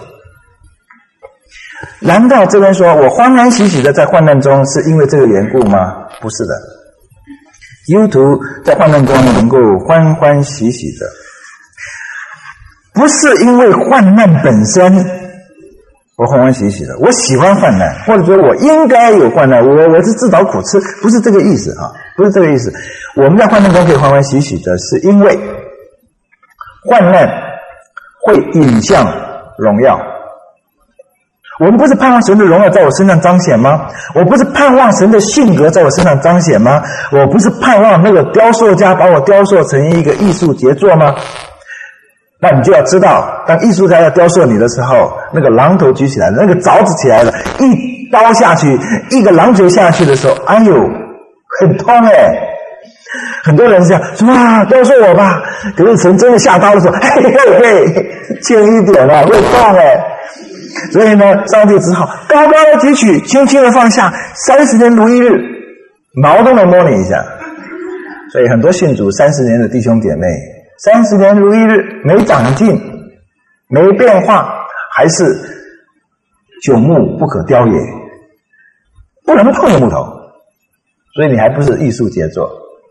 难道这边说我欢欢喜喜的在患难中是因为这个缘故吗？不是的。基督徒在患难中能够欢欢喜喜的，不是因为患难本身我欢欢喜喜的，我喜欢患难，或者说我应该有患难，我我是自讨苦吃，不是这个意思啊，不是这个意思。我们在患难中可以欢欢喜喜的，是因为患难会引向荣耀。我们不是盼望神的荣耀在我身上彰显吗？我不是盼望神的性格在我身上彰显吗？我不是盼望那个雕塑家把我雕塑成一个艺术杰作吗？那你就要知道，当艺术家要雕塑你的时候，那个榔头举起来了，那个凿子起来了，一刀下去，一个榔头下去的时候，哎呦，很痛哎！很多人是这样说哇，雕塑我吧。可是神真的下刀的时候，嘿嘿嘿，轻一点啊，会痛哎。 所以呢，上帝只好高高的举起，轻轻的放下，三十年如一日，毛都能摸你一下。所以很多信主三十年的弟兄姐妹，三十年如一日，没长进，没变化，还是朽木不可雕也，不能碰的木头。所以你还不是艺术杰作。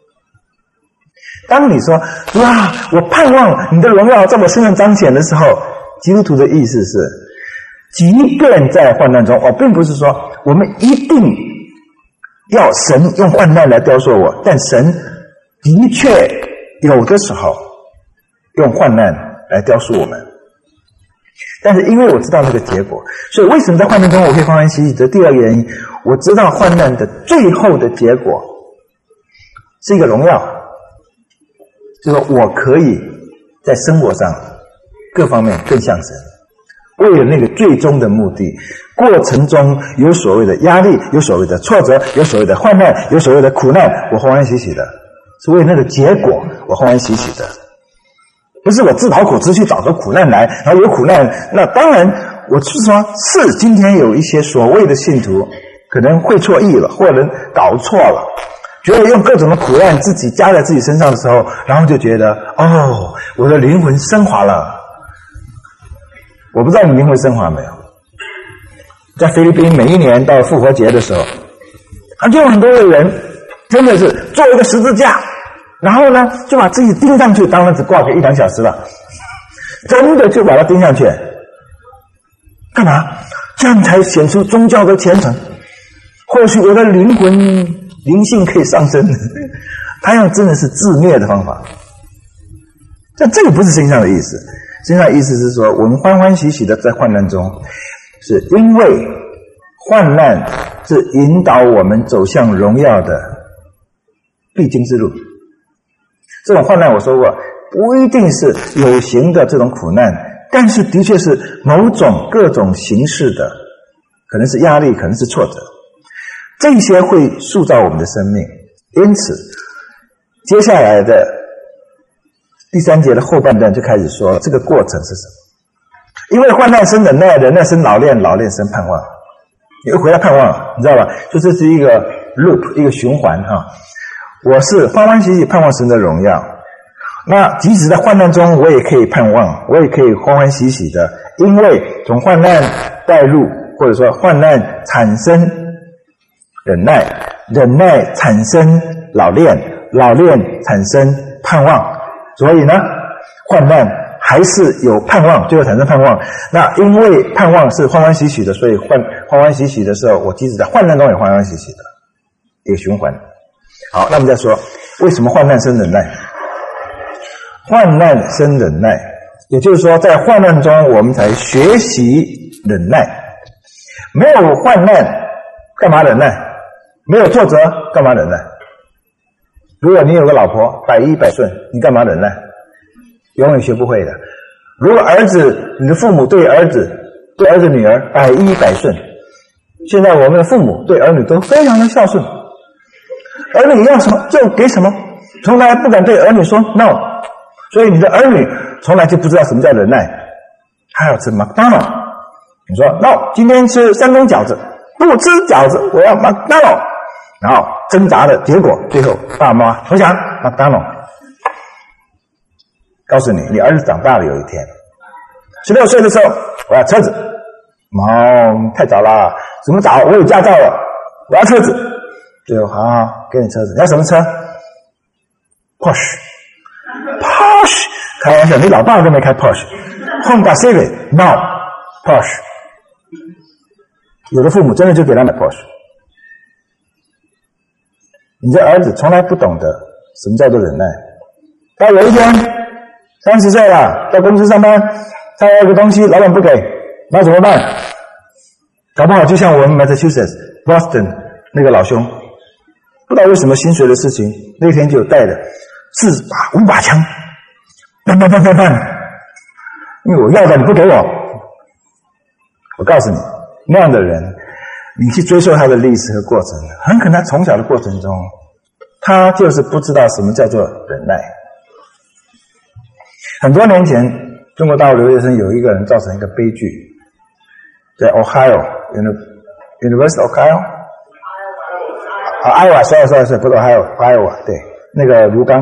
当你说哇，我盼望你的荣耀在我身上彰显的时候，基督徒的意思是，即便在患难中，我并不是说我们一定要神用患难来雕塑我，但神的确有的时候用患难来雕塑我们。但是因为我知道那个结果，所以为什么在患难中我可以欢欢喜喜的？第二个原因，我知道患难的最后的结果是一个荣耀，就是我可以在生活上各方面更像神，为了那个最终的目的。过程中有所谓的压力，有所谓的挫折，有所谓的患难，有所谓的苦难，我欢欢喜喜的，是为了那个结果我欢欢喜喜的，不是我自讨苦吃去找个苦难来，然后有苦难。那当然我是说，是今天有一些所谓的信徒可能会错意了，或者搞错了，觉得用各种的苦难自己加在自己身上的时候，然后就觉得哦，我的灵魂升华了。我不知道你灵魂升华没有？在菲律宾每一年到复活节的时候，他就有很多的人真的是做一个十字架，然后呢就把自己钉上去，当然只挂个一两小时了，真的就把它钉上去，干嘛？这样才显出宗教的虔诚。或许我的灵魂灵性可以上升，他用真的是自虐的方法。但这个不是圣经上的意思，圣经上的意思是说，我们欢欢喜喜的在患难中，是因为患难是引导我们走向荣耀的必经之路。这种患难我说过，不一定是有形的这种苦难，但是的确是某种各种形式的，可能是压力，可能是挫折，这些会塑造我们的生命。因此接下来的第三节的后半段就开始说这个过程是什么。因为患难生忍耐，忍耐生老练，老练生盼望。你又回到盼望，你知道吧？就这是一个 loop， 一个循环哈。我是欢欢喜喜盼望神的荣耀，那即使在患难中我也可以盼望，我也可以欢欢喜喜的，因为从患难带入，或者说患难产生忍耐，忍耐产生老练，老练产生盼望。所以呢，患难还是有盼望，最后产生盼望。那因为盼望是欢欢喜喜的，所以欢欢欢喜喜的时候，我即使在患难中也欢欢喜喜的，一个循环。好，那我们再说为什么患难生忍耐。患难生忍耐，也就是说在患难中我们才学习忍耐。没有患难干嘛忍耐？没有挫折干嘛忍耐？如果你有个老婆百依百顺，你干嘛忍耐？永远学不会的。如果儿子，你的父母对儿子对儿子女儿百依百顺，现在我们的父母对儿女都非常的孝顺，儿女要什么就给什么，从来不敢对儿女说 no， 所以你的儿女从来就不知道什么叫忍耐。他要吃麦当劳，你说 no， 今天吃山东饺子，不吃饺子，我要麦当劳，然后挣扎的结果，最后爸妈投降麦当劳。告诉你，你儿子长大了，有一天十六岁的时候，我要车子。哦，太早了，什么早？我有驾照了，我要车子。最后好好给你车子，你要什么车 ？Porsche Porsche 开玩笑，你老爸都没开 Porsche Honda Civic No Porsche。 有的父母真的就给他买 Porsche。 你这儿子从来不懂得什么叫做忍耐，到有一天三十岁了，到公司上班，他要个东西老板不给，那怎么办？搞不好就像我们 Massachusetts Boston 那个老兄，不知道为什么薪水的事情，那天就带着四把五把枪，砰砰砰砰砰，因为我要的你不给我。我告诉你，那样的人，你去追溯他的历史和过程，很可能他从小的过程中，他就是不知道什么叫做忍耐。很多年前，中国大陆留学生有一个人造成一个悲剧， 在 Ohio University of Ohio 啊 Iowa sorry sorry sorry 不是 Ohio Iowa 对那个卢刚。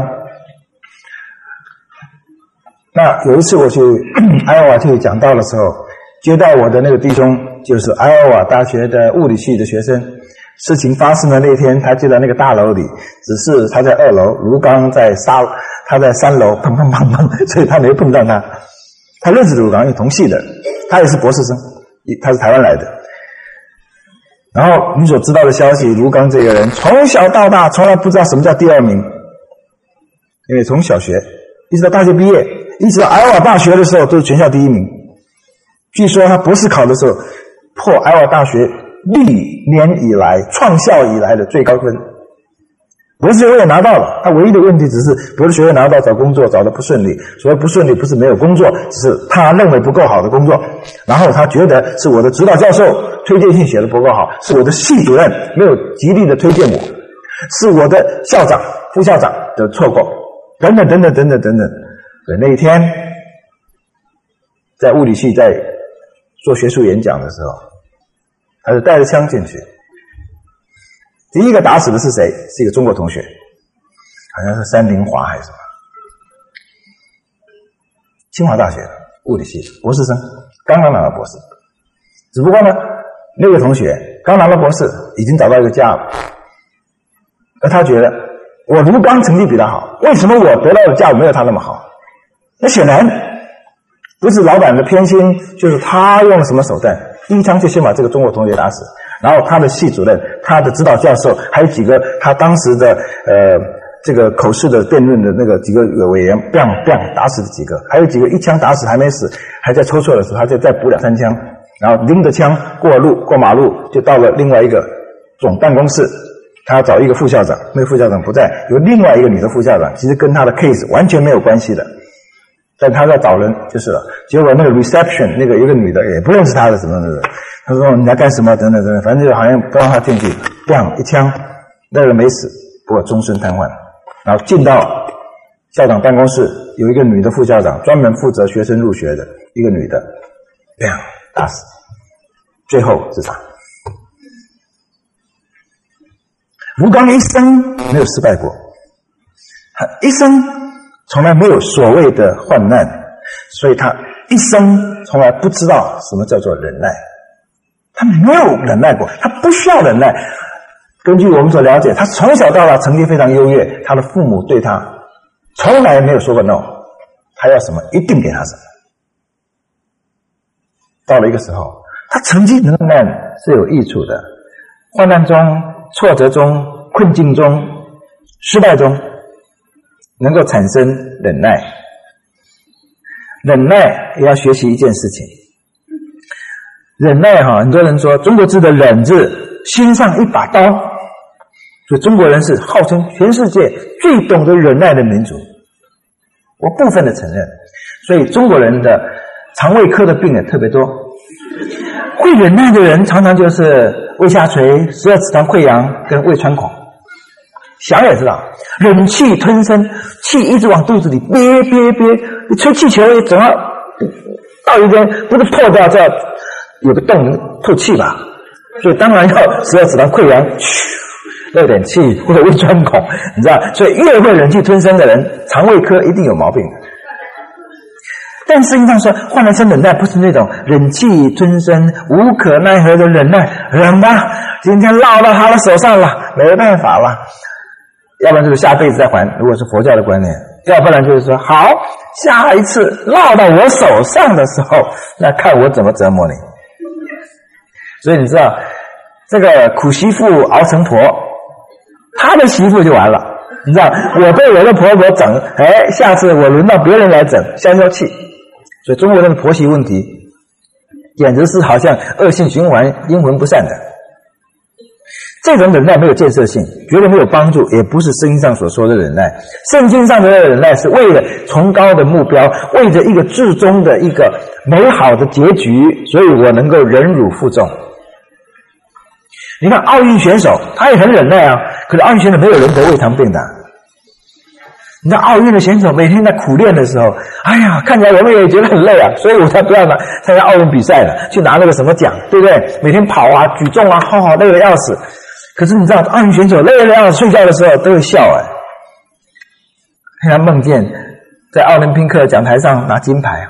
那有一次我去艾奥瓦去讲道的时候，接待我的那个弟兄就是艾奥瓦大学的物理系的学生。事情发生的那天，他就在那个大楼里，只是他在二楼，卢刚在沙，他在三楼，砰砰砰砰，所以他没碰到他。他认识卢刚，因为同系的，他也是博士生，他是台湾来的。然后你所知道的消息，卢刚这个人从小到大从来不知道什么叫第二名，因为从小学一直到大学毕业，一直到艾奥瓦大学的时候都是全校第一名。据说他博士考的时候破艾奥瓦大学历年以来创校以来的最高分，博士学位也拿到了，他唯一的问题只是博士学位拿到找工作找得不顺利，所谓不顺利不是没有工作，只是他认为不够好的工作，然后他觉得是我的指导教授推荐信写得不够好，是我的系主任没有极力的推荐我，是我的校长副校长的错过，等等等等等等等等。所以那一天在物理系在做学术演讲的时候，他就带着枪进去，第一个打死的是谁？是一个中国同学，好像是三林华还是什么，清华大学的物理系博士生，刚刚拿到博士。只不过呢，那个同学刚拿到博士，已经找到一个家了，而他觉得我卢刚成绩比他好，为什么我得到的价没有他那么好？那显然不是老板的偏心，就是他用了什么手段，第一枪就先把这个中国同学打死，然后他的系主任、他的指导教授，还有几个他当时的呃这个口试的辩论的那个几个委员 bang bang 打死了几个，还有几个一枪打死还没死，还在抽搐的时候，他就再补两三枪，然后拎着枪过路过马路，就到了另外一个总办公室。他要找一个副校长，那个副校长不在，有另外一个女的副校长，其实跟他的 case 完全没有关系的。但他在找人就是了，结果那个 reception 那个一个女的也不认识他的什么的，他说你来干什么等等等等，反正就好像不让他进去，砰一枪，那个人没死，不过终身瘫痪。然后进到校长办公室，有一个女的副校长，专门负责学生入学的一个女的，砰打死，最后自杀。卢刚一生没有失败过，他一生从来没有所谓的患难，所以他一生从来不知道什么叫做忍耐，他没有忍耐过，他不需要忍耐。根据我们所了解，他从小到大成绩非常优越，他的父母对他从来没有说过 no， 他要什么一定给他什么。到了一个时候，他成绩能耐是有益处的，患难中、挫折中、困境中、失败中能够产生忍耐。忍耐也要学习一件事情，忍耐哈，很多人说中国字的忍字心上一把刀，所以中国人是号称全世界最懂得忍耐的民族，我部分的承认。所以中国人的肠胃科的病也特别多，会忍耐的人常常就是胃下垂、十二指肠溃疡跟胃穿孔。想也知道，忍气吞声，气一直往肚子里憋憋憋，你吹气球总要到一边不是破掉，就要有个洞透气吧，所以当然要十二指肠溃疡，嘘，漏点气或者胃穿孔，你知道，所以越会忍气吞声的人，肠胃科一定有毛病的。但实际上说，患难生忍耐不是那种忍气吞声、无可奈何的忍耐，忍吧，今天落到他的手上了，没办法了。要不然就是下辈子再还，如果是佛教的观念，要不然就是说好，下一次落到我手上的时候，那看我怎么折磨你。所以你知道，这个苦媳妇熬成婆，他的媳妇就完了。你知道，我被我的婆婆整，哎，下次我轮到别人来整，消消气。所以中国人的婆媳问题，简直是好像恶性循环，阴魂不散的。这种忍耐没有建设性，绝对没有帮助，也不是圣经上所说的忍耐。圣经上的忍耐是为了崇高的目标，为着一个至终的一个美好的结局，所以我能够忍辱负重。你看奥运选手，他也很忍耐啊，可是奥运选手没有人得胃肠病的， 你知道奥运的选手每天在苦练的时候，哎呀，看起来我们也觉得很累啊，所以我才不要拿参加奥运比赛了，去拿那个什么奖，对不对？每天跑啊、举重啊，好好累得要死。可是你知道，奥运选手累得要死，睡觉的时候都会笑哎。他梦见在奥林匹克讲台上拿金牌，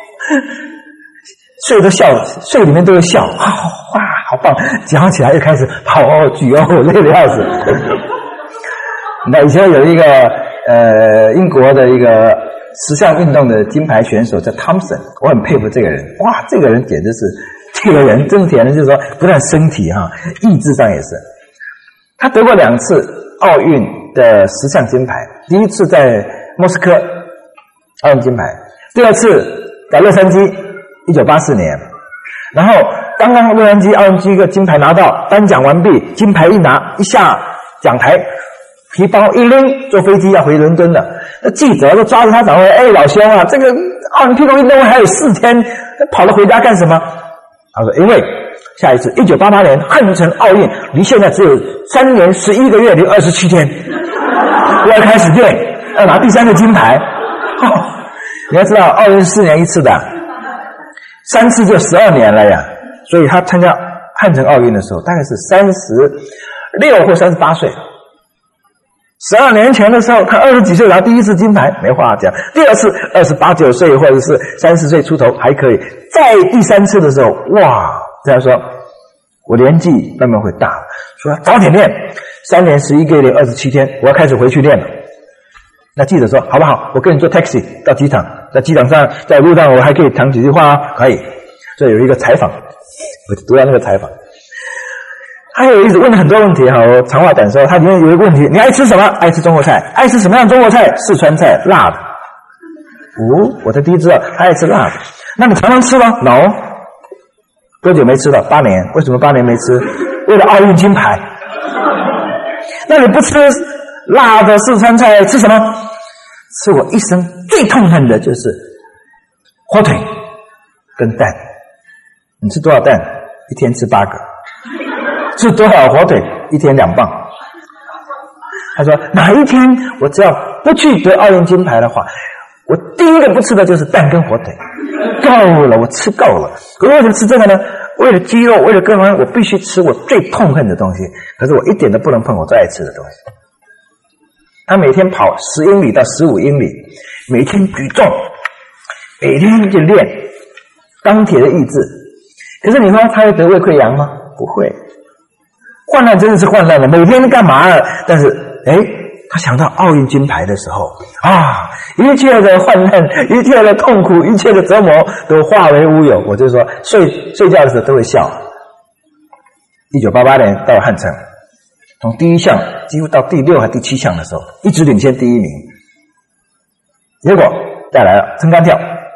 睡都笑，睡里面都会笑，哇，哇，好棒！早上起来又开始跑哦、举哦，累得要死。那以前有一个呃英国的一个十项运动的金牌选手叫汤森，我很佩服这个人。哇，这个人简直是，这个人真铁人，就是说不但身体哈，意志上也是。他得过两次奥运的十项金牌，第一次在莫斯科奥运金牌，第二次在洛杉矶一九八四年。然后刚刚洛杉矶奥运这个金牌拿到，颁奖完毕，金牌一拿，一下讲台，皮包一拎，坐飞机要回伦敦了。那记者都抓着他掌柜，哎，老兄啊，这个奥林匹克运动会还有四天，跑了回家干什么？他说，因为下一次一九八八年汉城奥运离现在只有三年十一个月零二十七天，我要开始练，要拿第三个金牌。哦，你要知道，奥运四年一次的，三次就十二年了呀。所以他参加汉城奥运的时候，大概是三十六或三十八岁。十二年前的时候，他二十几岁拿第一次金牌，没话讲。第二次二十八九岁或者是三十岁出头还可以。再第三次的时候，哇！这样说，我年纪慢慢会大了，说早点练，三年十一个月零二十七天，我要开始回去练了。那记者说，好不好？我跟你坐 taxi 到机场，在机场上，在路上我还可以讲几句话啊，可以。这有一个采访，我读到那个采访。他有一直问了很多问题哈，我长话短说。他里面有一个问题，你爱吃什么？爱吃中国菜。爱吃什么样的中国菜？四川菜，辣的。哦，我才第一知道他爱吃辣的。那你常常吃吗 ？No。多久没吃了？八年。为什么八年没吃？为了奥运金牌。那你不吃辣的四川菜，吃什么？吃我一生最痛恨的就是火腿跟蛋。你吃多少蛋？一天吃八个。吃多少火腿？一天两磅。他说哪一天我只要不去得奥运金牌的话，我第一个不吃的就是蛋跟火腿。够了，我吃够了。可是为什么吃这个呢？为了肌肉，为了各方面，我必须吃我最痛恨的东西。可是我一点都不能碰我最爱吃的东西。他每天跑十英里到十五英里，每天举重，每天就练钢铁的意志。可是你说他会得胃溃疡吗？不会。患难真的是患难的，每天干嘛了？但是，哎，他想到奥运金牌的时候啊，一切的患难，一切的痛苦，一切的折磨都化为乌有。我就说，睡睡觉的时候都会笑。一九八八年到了汉城，从第一项几乎到第六还第七项的时候，一直领先第一名。结果再来了撑杆跳，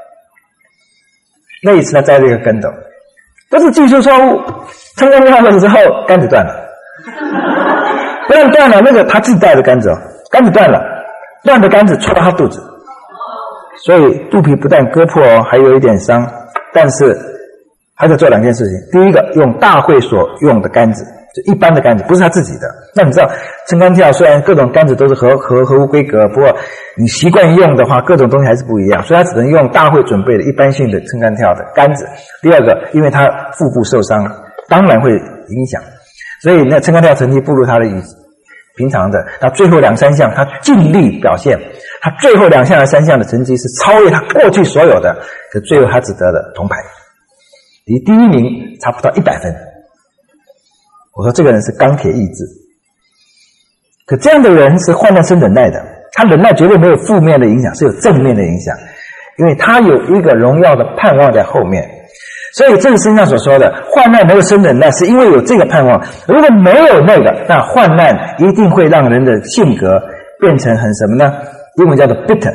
那一次他栽了一个跟斗，都是技术错误。撑杆跳的时候杆子断了。不但断了，那个他自己带的杆子哦，杆子断了，断的杆子戳到他肚子，所以肚皮不但割破哦，还有一点伤。但是他在做两件事情，第一个用大会所用的杆子，就一般的杆子，不是他自己的。那你知道撑杆跳虽然各种杆子都是合合合乎规格，不过你习惯用的话，各种东西还是不一样，所以他只能用大会准备的一般性的撑杆跳的杆子。第二个，因为他腹部受伤，当然会影响。所以那撑杆跳成绩不如他的平常的，他最后两三项他尽力表现，他最后两项和三项的成绩是超越他过去所有的，可最后他只得了铜牌，离第一名差不到一百分。我说这个人是钢铁意志，可这样的人是患难生忍耐的，他忍耐绝对没有负面的影响，是有正面的影响，因为他有一个荣耀的盼望在后面。所以这是圣经上所说的患难能够生忍耐，是因为有这个盼望。如果没有那个，那患难一定会让人的性格变成很什么呢？英文叫做 bitter。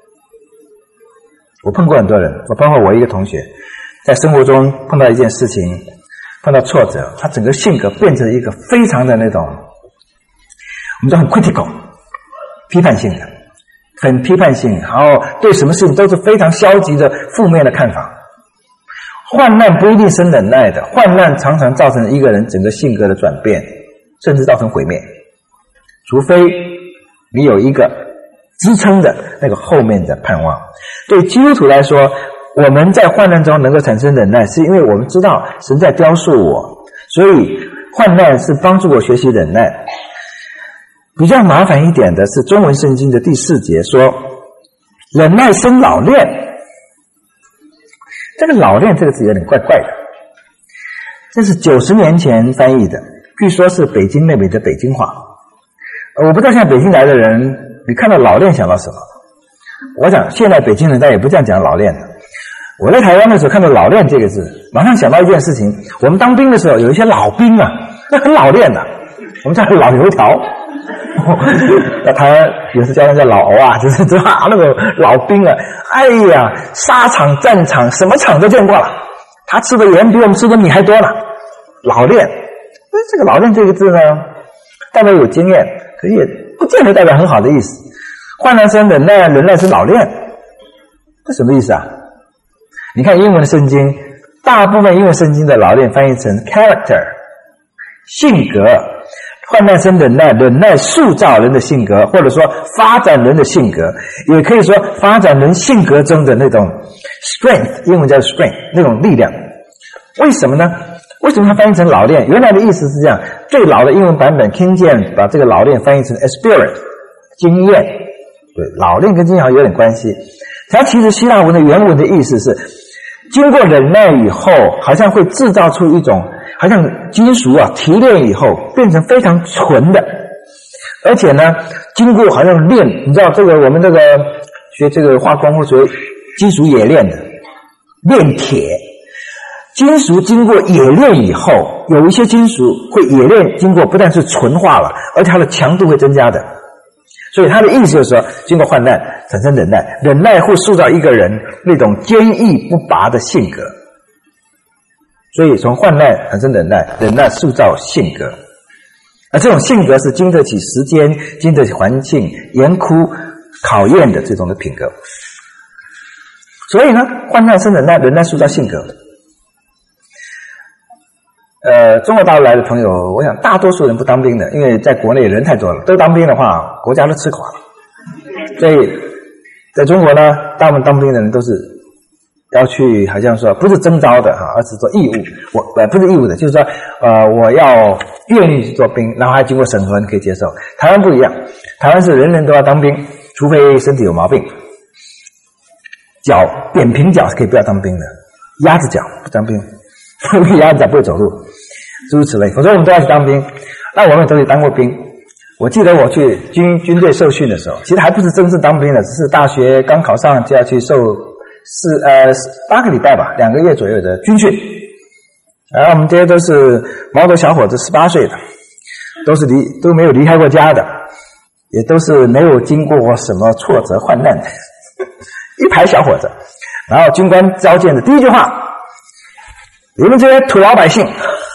我碰过很多人，我包括我一个同学，在生活中碰到一件事情，碰到挫折，他整个性格变成一个非常的那种我们叫很 critical 批判性的，很批判性，然后对什么事情都是非常消极的负面的看法。患难不一定生忍耐的，患难常常造成一个人整个性格的转变，甚至造成毁灭。除非你有一个支撑着那个后面的盼望。对基督徒来说，我们在患难中能够产生忍耐，是因为我们知道神在雕塑我，所以患难是帮助我学习忍耐。比较麻烦一点的是中文圣经的第四节说，忍耐生老练。这个老练这个字有点怪怪的，这是九十年前翻译的，据说是北京妹妹的北京话。我不知道现在北京来的人，你看到老练想到什么？我想现在北京人他也不这样讲老练的。我在台湾的时候看到老练这个字，马上想到一件事情，我们当兵的时候有一些老兵啊，那很老练的、啊，我们叫老油条。那台湾有时叫他叫老欧啊，就是对吧？那个老兵啊，哎呀，沙场战场什么场都见过了，他吃的盐比我们吃的米还多呢。老练，这个老练这个字呢，代表有经验，可是也不见得代表很好的意思。患难生忍耐，忍耐是老练，这什么意思啊？你看英文的圣经，大部分英文圣经的老练翻译成 character 性格，患难生忍耐，忍耐塑造人的性格，或者说发展人的性格，也可以说发展人性格中的那种 strength， 英文叫 strength， 那种力量。为什么呢？为什么它翻译成老练？原来的意思是这样，最老的英文版本 King James 把这个老练翻译成 experience， 经验。对，老练跟经验好像有点关系。它其实希腊文的原文的意思是，经过忍耐以后，好像会制造出一种好像金属啊提炼以后变成非常纯的，而且呢，经过好像炼，你知道这个我们这个学这个化工或学金属冶炼的炼铁，金属经过冶炼以后，有一些金属会冶炼经过不但是纯化了，而且它的强度会增加的。所以他的意思就是说，经过患难产生忍耐，忍耐会塑造一个人那种坚毅不拔的性格。所以从患难产生忍耐，忍耐塑造性格，而这种性格是经得起时间、经得起环境严酷考验的这种的品格。所以呢，患难生忍耐，忍耐塑造性格。呃，中国大陆来的朋友，我想大多数人不当兵的，因为在国内人太多了，都当兵的话，国家都吃垮了。所以在中国呢，大部分当兵的人都是要去，好像说不是征召的哈，而是做义务。我呃不是义务的，就是说呃我要愿意去做兵，然后还经过审核，你可以接受。台湾不一样，台湾是人人都要当兵，除非身体有毛病，脚扁平脚是可以不要当兵的，鸭子脚不当兵，因为鸭子脚不会走路。诸如此类，否则我们都要去当兵。那我们都去当过兵。我记得我去军军队受训的时候，其实还不是正式当兵的，只是大学刚考上就要去受四呃八个礼拜吧，两个月左右的军训。然后我们这些都是毛头小伙子，十八岁的，都是离都没有离开过家的，也都是没有经过什么挫折患难的，一排小伙子。然后军官召见的第一句话：“你们这些土老百姓。”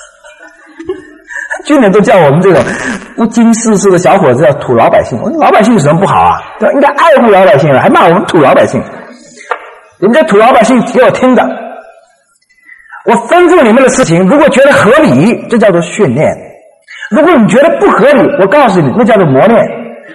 军人都叫我们这种不经世事的小伙子叫土老百姓。我说老百姓有什么不好啊？对吧？应该爱护老百姓了，还骂我们土老百姓。你们这土老百姓给我听着，我吩咐你们的事情，如果觉得合理，这叫做训练；如果你觉得不合理，我告诉你，那叫做磨练。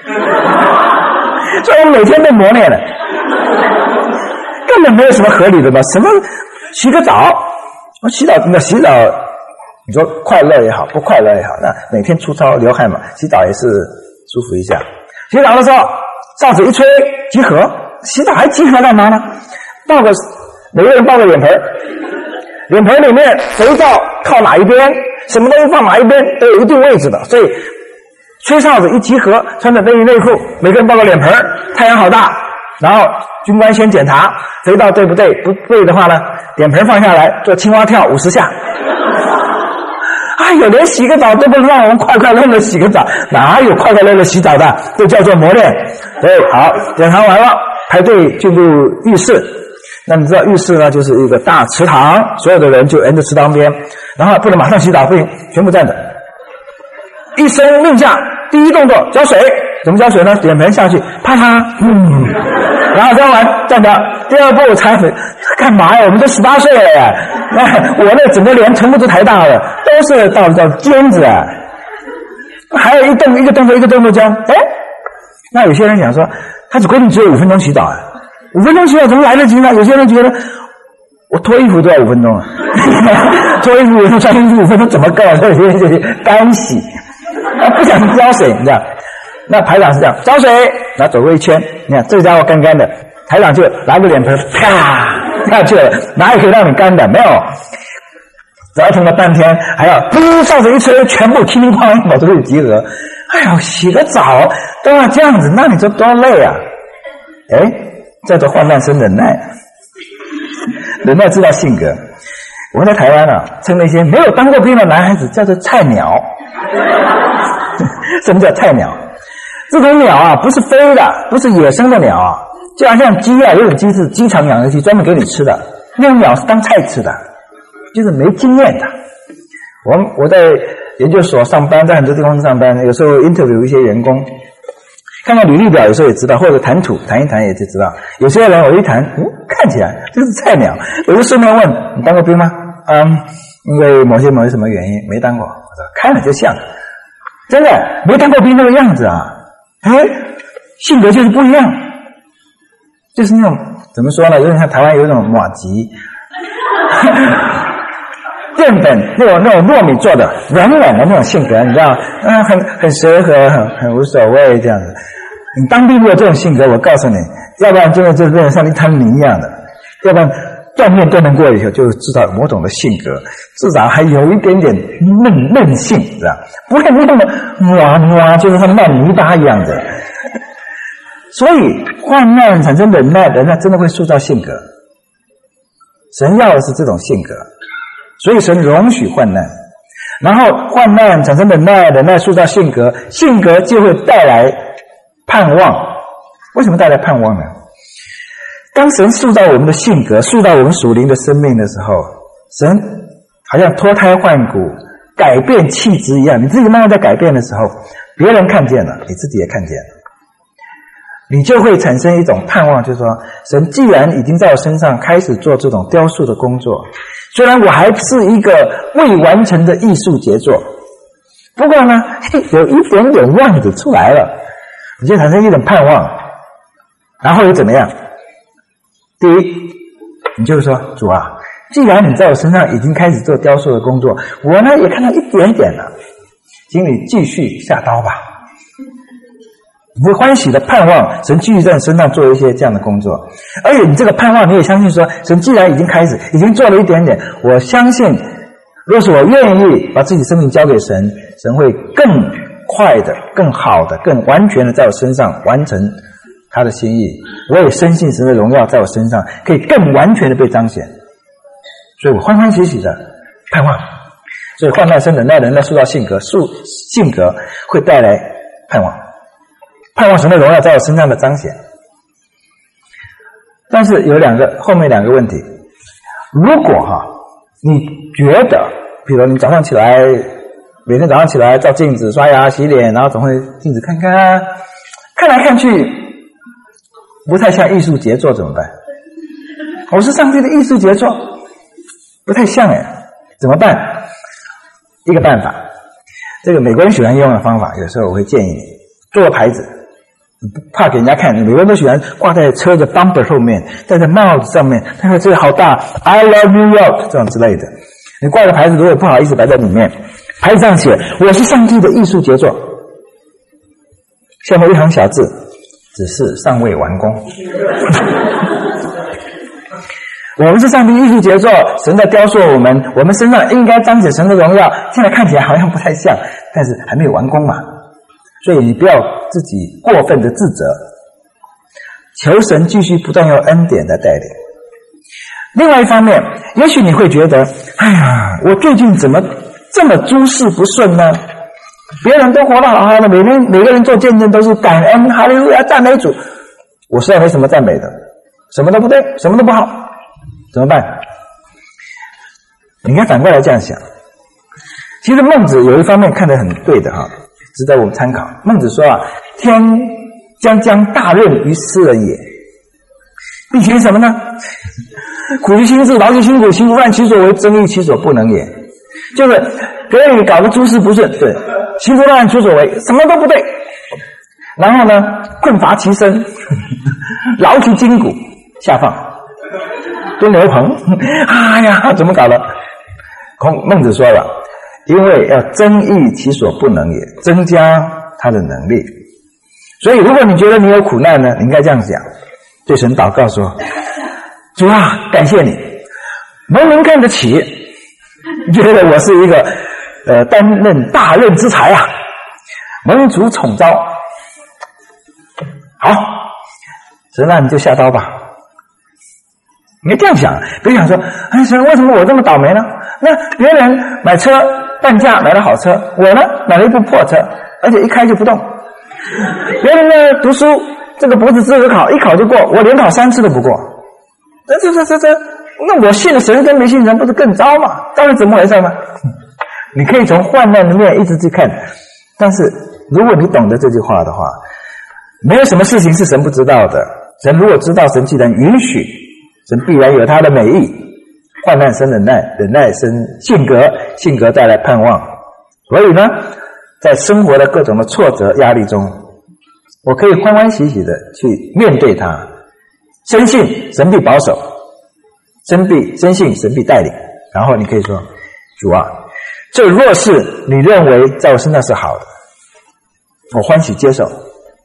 所以我每天被磨练了，根本没有什么合理的嘛。什么洗个澡，我洗澡那洗澡。你说快乐也好，不快乐也好，那每天出操流汗嘛，洗澡也是舒服一下。洗澡的时候，哨子一吹，集合。洗澡还集合干嘛呢？抱个每个人抱个脸盆，脸盆里面肥皂靠哪一边，什么东西放哪一边都有一定位置的。所以吹哨子一集合，穿着内衣内裤，每个人抱个脸盆，太阳好大。然后军官先检查肥皂对不对，不对的话呢，脸盆放下来做青蛙跳五十下。哎呦，连洗个澡都不能让我们快快乐乐洗个澡，哪有快快乐乐洗澡的？这叫做磨练。对，好，检查完了，排队进入浴室。那你知道浴室呢，就是一个大池塘，所有的人就沿着池塘边，然后不能马上洗澡，不行，全部站着。一声令下，第一动作浇水，怎么浇水呢？脸盆下去，啪嚓，嗯，然后浇完站着。第二步踩水，干嘛呀？我们都十八岁了呀！我那整个脸全部都抬大了，都是到到尖子啊！还有一动一个动作一个动作教，哎，那有些人讲说， 他只规定只有五分钟洗澡啊，五分钟洗澡怎么来得及呢？有些人觉得我脱衣服都要五分钟啊，脱衣服五分钟，穿衣服五分钟怎么够？这些这些干洗，他不想浇水，你知道？那排长是这样，浇水，然后走过一圈，你看这个家伙干干的，排长就拿个脸盆，啪下去了，哪里可以让你干的？没有。折腾了半天，还要噗哨子一吹，全部乒乓乓都可以集合。哎呦，洗个澡都要这样子，那你说多累啊！哎，叫做患难生忍耐，忍耐知道性格。我们在台湾啊，称那些没有当过兵的男孩子叫做菜鸟。什么叫菜鸟？这种鸟啊，不是飞的，不是野生的鸟啊，就好像鸡啊，有种鸡是鸡场养的鸡，专门给你吃的，那种鸟是当菜吃的。就是没经验的。我我在研究所上班，在很多地方上班，有时候 interview 一些员工，看看履历表，有时候也知道，或者谈吐谈一谈也就知道。有些人我一谈，嗯，看起来就是菜鸟，我就顺便问你当过兵吗？嗯，因为某些某些什么原因没当过。我说看了就像，真的没当过兵那个样子啊，哎，性格就是不一样，就是那种怎么说呢？有点像台湾有一种马吉。淀粉那种那种糯米做的软软的那种性格，你知道，嗯，很很随和，很很无所谓这样子。你当兵如果这种性格，我告诉你，要不然真的就变成像一滩泥一样的，要不然锻炼锻炼过以后，就知道某种的性格，至少还有一点点嫩嫩性，知道，不会那么哇哇，就是像烂泥巴一样的。所以患难产生忍耐的，那真的会塑造性格。神要的是这种性格。所以神容许患难，然后患难产生忍耐，忍耐塑造性格，性格就会带来盼望。为什么带来盼望呢？当神塑造我们的性格，塑造我们属灵的生命的时候，神好像脱胎换骨，改变气质一样。你自己慢慢在改变的时候，别人看见了，你自己也看见了，你就会产生一种盼望，就是说，神既然已经在我身上开始做这种雕塑的工作，虽然我还是一个未完成的艺术杰作，不过呢，有一点点样子出来了，你就产生一种盼望，然后又怎么样？第一，你就说主啊，既然你在我身上已经开始做雕塑的工作，我呢也看到一点点了，请你继续下刀吧。你会欢喜的盼望神继续在你身上做一些这样的工作，而且你这个盼望你也相信说，神既然已经开始已经做了一点点，我相信若是我愿意把自己生命交给神，神会更快的更好的更完全的在我身上完成他的心意。我也深信神的荣耀在我身上可以更完全的被彰显，所以我欢欢喜喜的盼望。所以患难生忍耐，忍耐塑造性格，塑性格会带来盼望，盼望神的荣耀在我身上的彰显。但是有两个后面两个问题，如果哈你觉得比如你早上起来每天早上起来照镜子刷牙洗脸，然后总会镜子看看看来看去不太像艺术杰作怎么办？我是上帝的艺术杰作，不太像哎，怎么办？一个办法，这个美国人喜欢用的方法，有时候我会建议你做个牌子，怕给人家看，美国人都喜欢挂在车的 bumper 后面，戴在帽子上面，他说这个好大 I love New York 这种之类的，你挂个牌子如果不好意思摆在里面，牌子上写我是上帝的艺术杰作，下面一行小字，只是尚未完工。我们是上帝艺术杰作，神在雕塑我们，我们身上应该彰显神的荣耀，现在看起来好像不太像，但是还没有完工嘛，所以你不要自己过分的自责，求神继续不断用恩典的带领。另外一方面，也许你会觉得，哎呀，我最近怎么这么诸事不顺呢？别人都活得好好的，每天每个人做见证都是感恩哈利路亚赞美主，我实在没什么赞美的，什么都不对，什么都不好，怎么办？你应该反过来这样想。其实孟子有一方面看得很对的哈，值得我们参考。孟子说啊，天将将大任于斯人也，并且什么呢？苦于心志，劳其筋骨，行不犯其所为，争议其所不能也。就是给你搞得诸事不顺，对，行不犯其所为，什么都不对， 然后呢，困乏其身，劳其筋骨，下放，蹲牛棚。哎呀，怎么搞的？孔孟子说了，因为要增益其所不能也，增加他的能力。所以如果你觉得你有苦难呢，你应该这样讲，对神祷告说，主啊，感谢你，蒙人看得起，觉得我是一个呃担任大任之才啊，蒙主宠召。好，神啊，你就下刀吧。你这样想，别想说，哎，神，为什么我这么倒霉呢？那别人买车半价买了好车，我呢买了一部破车，而且一开就不动。别人呢读书，这个博士资格考一考就过，我连考三次都不过。这这这这这，那我信了神跟没信神不是更糟吗？到底怎么回事呢？你可以从患难的面一直去看，但是如果你懂得这句话的话，没有什么事情是神不知道的。神如果知道，神既然允许，神必然有他的美意。患难生忍耐，忍耐生性格，性格带来盼望。所以呢，在生活的各种的挫折压力中，我可以欢欢喜喜的去面对它，深信神必保守，深必深信神必带领。然后你可以说，主啊，这若是你认为在我身上是好的，我欢喜接受。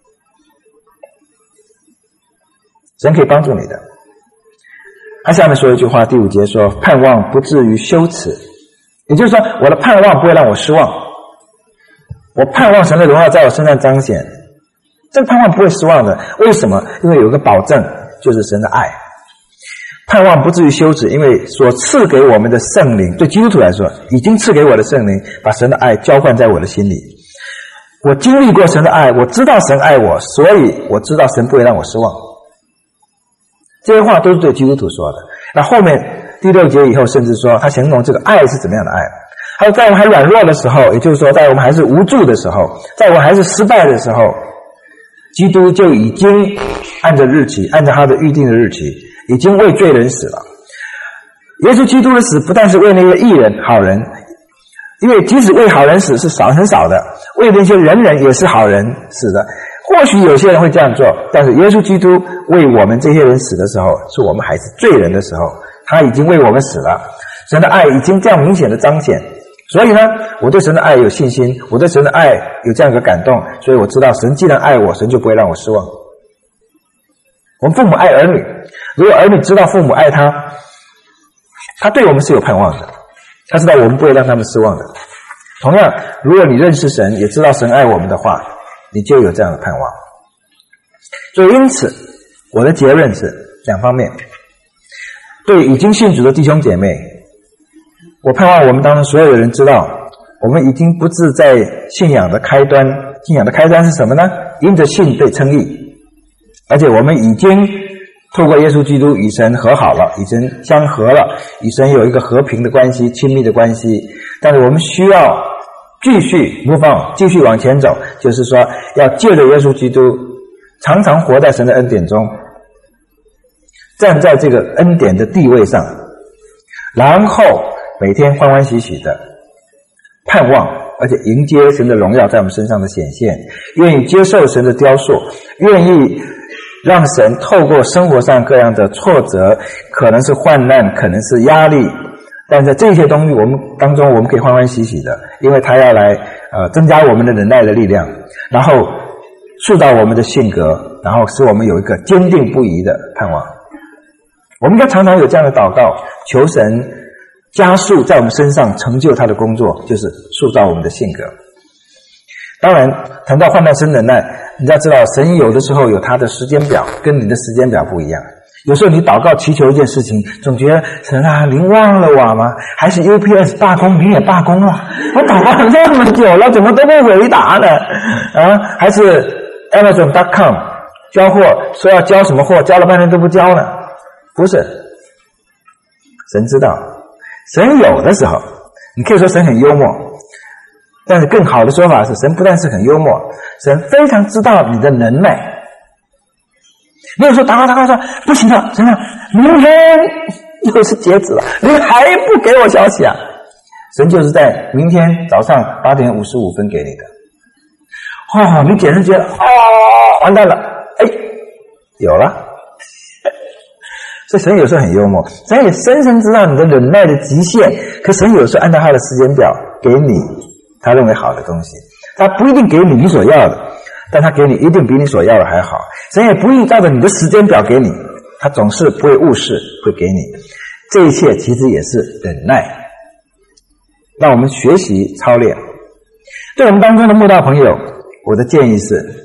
神可以帮助你的。他下面说一句话，第五节说，盼望不至于羞耻。也就是说，我的盼望不会让我失望，我盼望神的荣耀在我身上彰显，这个盼望不会失望的。为什么？因为有一个保证，就是神的爱。盼望不至于羞耻，因为所赐给我们的圣灵，对基督徒来说，已经赐给我的圣灵把神的爱浇灌在我的心里。我经历过神的爱，我知道神爱我，所以我知道神不会让我失望。这些话都是对基督徒说的。那后面第六节以后甚至说，他形容这个爱是怎么样的爱。还有在我们还软弱的时候，也就是说在我们还是无助的时候，在我们还是失败的时候，基督就已经按着日期，按照他的预定的日期，已经为罪人死了。耶稣基督的死不但是为那个义人好人，因为即使为好人死是少很少的，为那些仁人也是好人死的。或许有些人会这样做，但是耶稣基督为我们这些人死的时候，是我们还是罪人的时候，他已经为我们死了。神的爱已经这样明显的彰显，所以呢，我对神的爱有信心，我对神的爱有这样一个感动，所以我知道神既然爱我，神就不会让我失望。我们父母爱儿女，如果儿女知道父母爱他，他对我们是有盼望的，他知道我们不会让他们失望的。同样，如果你认识神，也知道神爱我们的话，你就有这样的盼望。所以因此我的结论是两方面。对已经信主的弟兄姐妹，我盼望我们当中所有的人知道，我们已经不是在信仰的开端。信仰的开端是什么呢？因着信被称义，而且我们已经透过耶稣基督与神和好了，与神相合了，与神有一个和平的关系，亲密的关系。但是我们需要继续 move on， 继续往前走，就是说要借着耶稣基督常常活在神的恩典中，站在这个恩典的地位上，然后每天欢欢喜喜的盼望，而且迎接神的荣耀在我们身上的显现，愿意接受神的雕塑，愿意让神透过生活上各样的挫折，可能是患难，可能是压力，但在这些东西我们当中，我们可以欢欢喜喜的，因为他要来呃增加我们的忍耐的力量，然后塑造我们的性格，然后使我们有一个坚定不移的盼望。我们应该常常有这样的祷告，求神加速在我们身上成就他的工作，就是塑造我们的性格。当然谈到患难生忍耐，你要知道神有的时候有他的时间表，跟你的时间表不一样。有时候你祷告祈求一件事情，总觉得神啊，您忘了我吗？还是 U P S 罢工，您也罢工了？我祷告了这么久了，怎么都不回答呢？啊，还是 Amazon dot com 交货说要交什么货，交了半天都不交呢？不是，神知道，神有的时候，你可以说神很幽默，但是更好的说法是，神不但是很幽默，神非常知道你的能耐。你有时候祷告祷告说不行了，神啊，明天又是截止了，你还不给我消息啊？神就是在明天早上八点五十五分给你的， 哦，你简直觉得哦，完蛋了，哎，有了。所以神有时候很幽默，神也深深知道你的忍耐的极限，可神有时候按照他的时间表给你他认为好的东西，他不一定给你你所要的，但他给你一定比你所要的还好。神也不一定照着你的时间表给你，他总是不会误事，会给你。这一切其实也是忍耐，让我们学习操练。对我们当中的慕道朋友，我的建议是，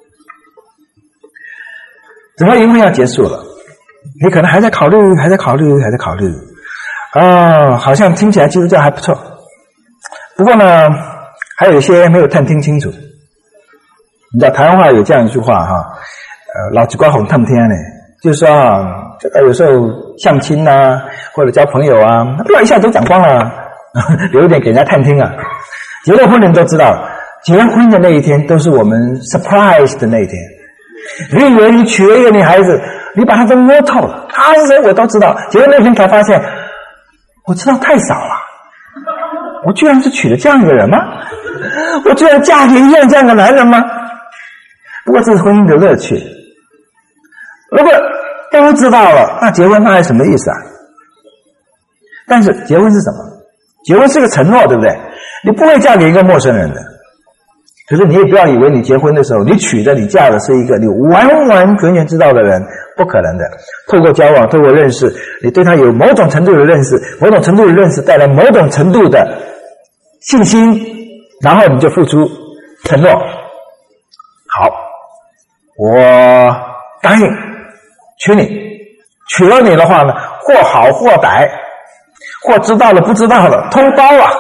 整个营会要结束了，你可能还在考虑还在考虑还在考虑啊、哦，好像听起来基督教还不错，不过呢还有一些没有探听清楚。你知道台湾话有这样一句话哈，呃，老几瓜红探天呢，就是说啊，这个有时候相亲啊或者交朋友啊，不要一下都讲光了，留一点给人家探听啊。结了婚的人都知道，结婚的那一天都是我们 surprise 的那一天。你以为你娶了一个女孩子，你把她都摸透了，她是谁我都知道，结果那天才发现我知道太少了，我居然是娶了这样一个人吗？我居然嫁给一样这样的男人吗？不过这是婚姻的乐趣。如果都知道了，那结婚那还什么意思啊？但是结婚是什么？结婚是个承诺，对不对？你不会嫁给一个陌生人的。可是你也不要以为你结婚的时候，你娶的你嫁的是一个你完完全全知道的人，不可能的。透过交往，透过认识，你对他有某种程度的认识，某种程度的认识带来某种程度的信心，然后你就付出承诺。好，我答应娶你，娶了你的话呢，或好或歹，或知道了不知道了，通包啊。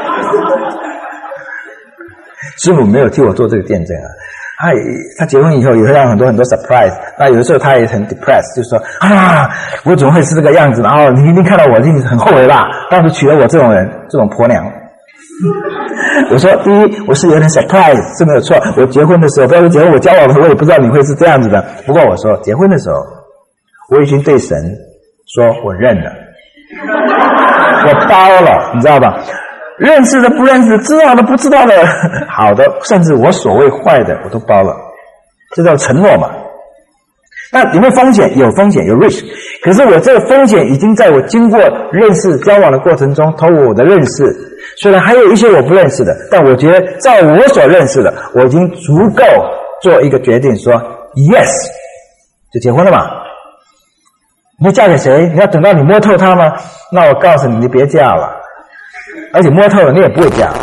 师母没有替我做这个见证啊，他他结婚以后也会让很多很多 surprise， 那有的时候他也很 depressed， 就是说啊，我怎么会是这个样子？然后你一定看到我一定很后悔吧，当时娶了我这种人，这种婆娘。我说第一，我是有点 surprise， 是没有错，我结婚的时候，不要说结婚，我交往的时候我也不知道你会是这样子的，不过我说结婚的时候我已经对神说我认了，我包了，你知道吧？认识的不认识，知道的不知道的，好的，甚至我所谓坏的我都包了，这叫承诺嘛。那有没有风险？有风险，有 risk。可是我这个风险已经在我经过认识交往的过程中，透过我的认识，虽然还有一些我不认识的，但我觉得照我所认识的，我已经足够做一个决定，说 yes， 就结婚了嘛。你要嫁给谁？你要等到你摸透他吗？那我告诉你，你别嫁了。而且摸透了你也不会嫁，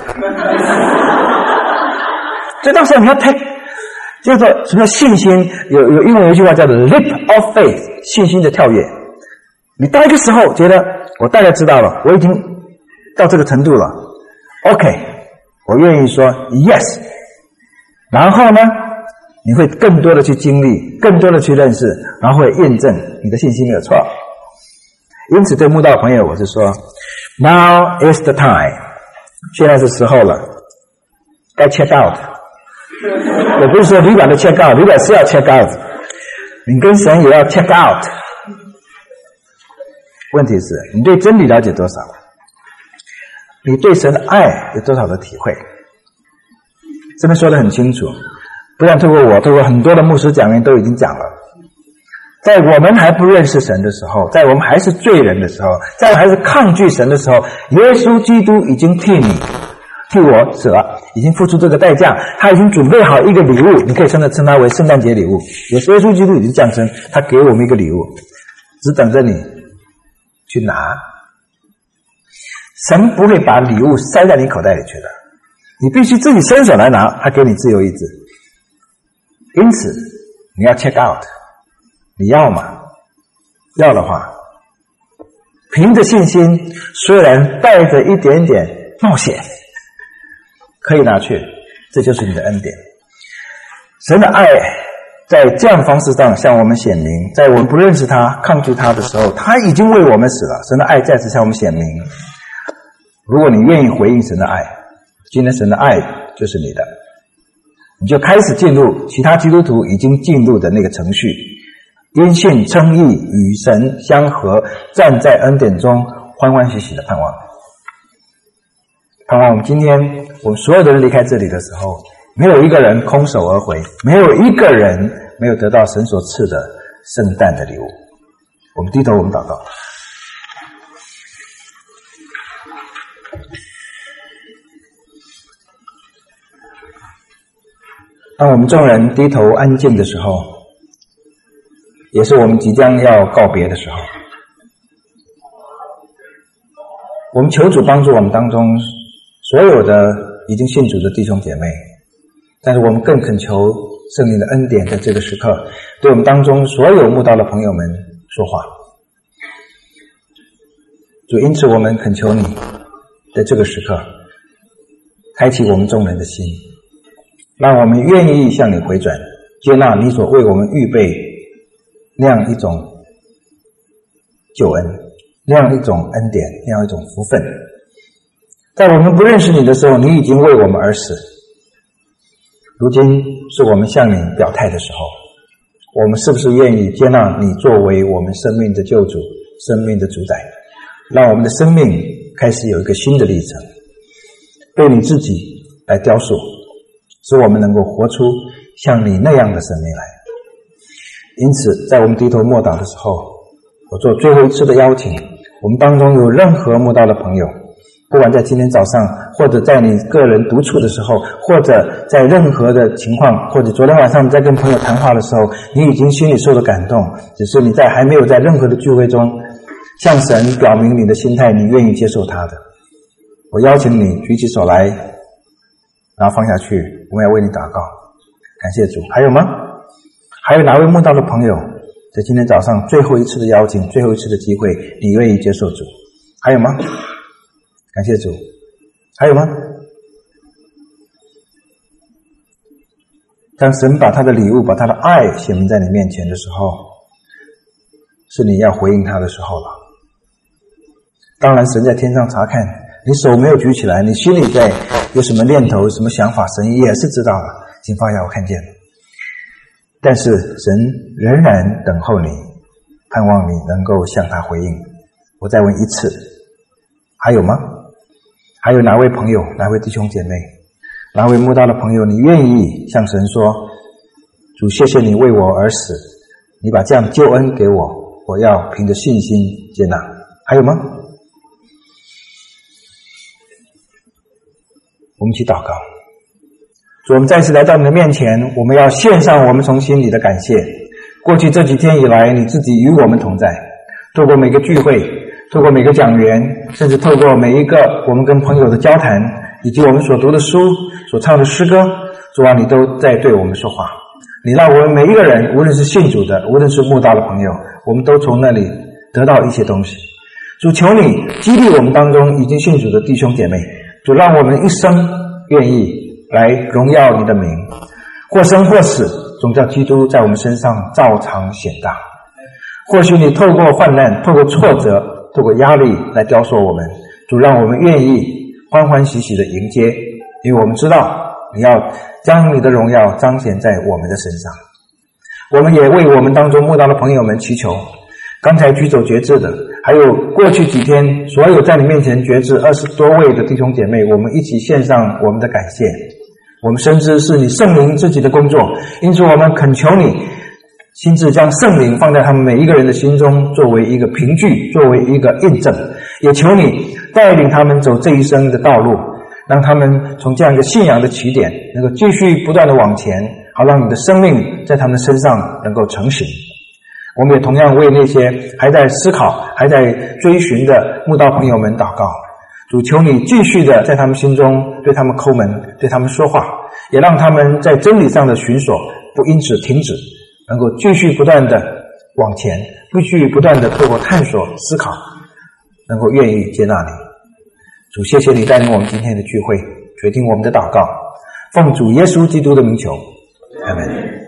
所以到时候你要 take， 叫做什么叫信心？有有英文有一句话叫做 leap of faith， 信心的跳跃。你到一个时候觉得我大概知道了，我已经到这个程度了 ，OK， 我愿意说 yes， 然后呢，你会更多的去经历，更多的去认识，然后会验证你的信心没有错。因此对慕道朋友我是说，Now is the time， 现在是时候了，该 check out。我不是说旅馆的 check out， 旅馆是要 check out， 你跟神也要 check out。问题是你对真理了解多少？你对神的爱有多少的体会？这边说得很清楚，不但透过我，透过很多的牧师讲员都已经讲了。在我们还不认识神的时候，在我们还是罪人的时候，在我们还是抗拒神的时候，耶稣基督已经替你替我舍，已经付出这个代价，他已经准备好一个礼物，你可以称它称它为圣诞节礼物。耶稣基督已经降生，他给我们一个礼物，只等着你去拿。神不会把礼物塞在你口袋里去的，你必须自己伸手来拿，他给你自由意志。因此你要 check out，你要吗？要的话，凭着信心，虽然带着一点点冒险，可以拿去，这就是你的恩典。神的爱在这样的方式上向我们显明，在我们不认识他、抗拒他的时候，他已经为我们死了。神的爱再次向我们显明。如果你愿意回应神的爱，今天神的爱就是你的，你就开始进入其他基督徒已经进入的那个程序。因信称义，与神相合，站在恩典中，欢欢喜喜的盼望。盼望我们今天我们所有的人离开这里的时候， 没有一个人空手而回，没有一个人没有得到神所赐的圣诞的礼物。我们低头，我们祷告。当我们众人低头安静的时候，也是我们即将要告别的时候。我们求主帮助我们当中所有的已经信主的弟兄姐妹，但是我们更恳求圣灵的恩典，在这个时刻对我们当中所有慕道的朋友们说话。主，因此我们恳求你在这个时刻开启我们众人的心，让我们愿意向你回转，接纳你所为我们预备那样一种救恩，那样一种恩典，那样一种福分。在我们不认识你的时候，你已经为我们而死，如今是我们向你表态的时候，我们是不是愿意接纳你作为我们生命的救主，生命的主宰，让我们的生命开始有一个新的历程，被你自己来雕塑，使我们能够活出像你那样的生命来。因此在我们低头默祷的时候，我做最后一次的邀请，我们当中有任何慕道的朋友，不管在今天早上，或者在你个人独处的时候，或者在任何的情况，或者昨天晚上你在跟朋友谈话的时候，你已经心里受了感动，只是你在还没有在任何的聚会中向神表明你的心态，你愿意接受他的。我邀请你举起手来，然后放下去，我们要为你祷告。感谢主。还有吗？还有哪位慕道的朋友在今天早上最后一次的邀请，最后一次的机会，你愿意接受主？还有吗？感谢主。还有吗？当神把他的礼物，把他的爱显明在你面前的时候，是你要回应他的时候了。当然神在天上查看，你手没有举起来，你心里在有什么念头，什么想法，神也是知道了。请放下，我看见了。但是神仍然等候你，盼望你能够向他回应。我再问一次，还有吗？还有哪位朋友，哪位弟兄姐妹，哪位慕道的朋友，你愿意向神说，主，谢谢你为我而死，你把这样救恩给我，我要凭着信心接纳。还有吗？我们一起祷告。主，我们再次来到你的面前，我们要献上我们从心里的感谢。过去这几天以来，你自己与我们同在，透过每个聚会，透过每个讲员，甚至透过每一个我们跟朋友的交谈，以及我们所读的书，所唱的诗歌，主啊，你都在对我们说话。你让我们每一个人，无论是信主的，无论是慕道的朋友，我们都从那里得到一些东西。主，求你激励我们当中已经信主的弟兄姐妹，主，让我们一生愿意来荣耀你的名，或生或死，总叫基督在我们身上照常显大。或许你透过患难，透过挫折，透过压力来雕塑我们，主，让我们愿意欢欢喜喜的迎接，因为我们知道你要将你的荣耀彰显在我们的身上。我们也为我们当中慕道的朋友们祈求，刚才举手决志的，还有过去几天所有在你面前决志二十多位的弟兄姐妹，我们一起献上我们的感谢。我们深知是你圣灵自己的工作，因此我们恳求你亲自将圣灵放在他们每一个人的心中，作为一个凭据，作为一个印证。也求你带领他们走这一生的道路，让他们从这样一个信仰的起点能够继续不断的往前，好让你的生命在他们身上能够成型。我们也同样为那些还在思考，还在追寻的慕道朋友们祷告。主，求你继续的在他们心中对他们叩门，对他们说话，也让他们在真理上的寻索不因此停止，能够继续不断的往前，继续不断的透过探索思考，能够愿意接纳你。主，谢谢你带领我们今天的聚会，决定我们的祷告，奉主耶稣基督的名求，阿们。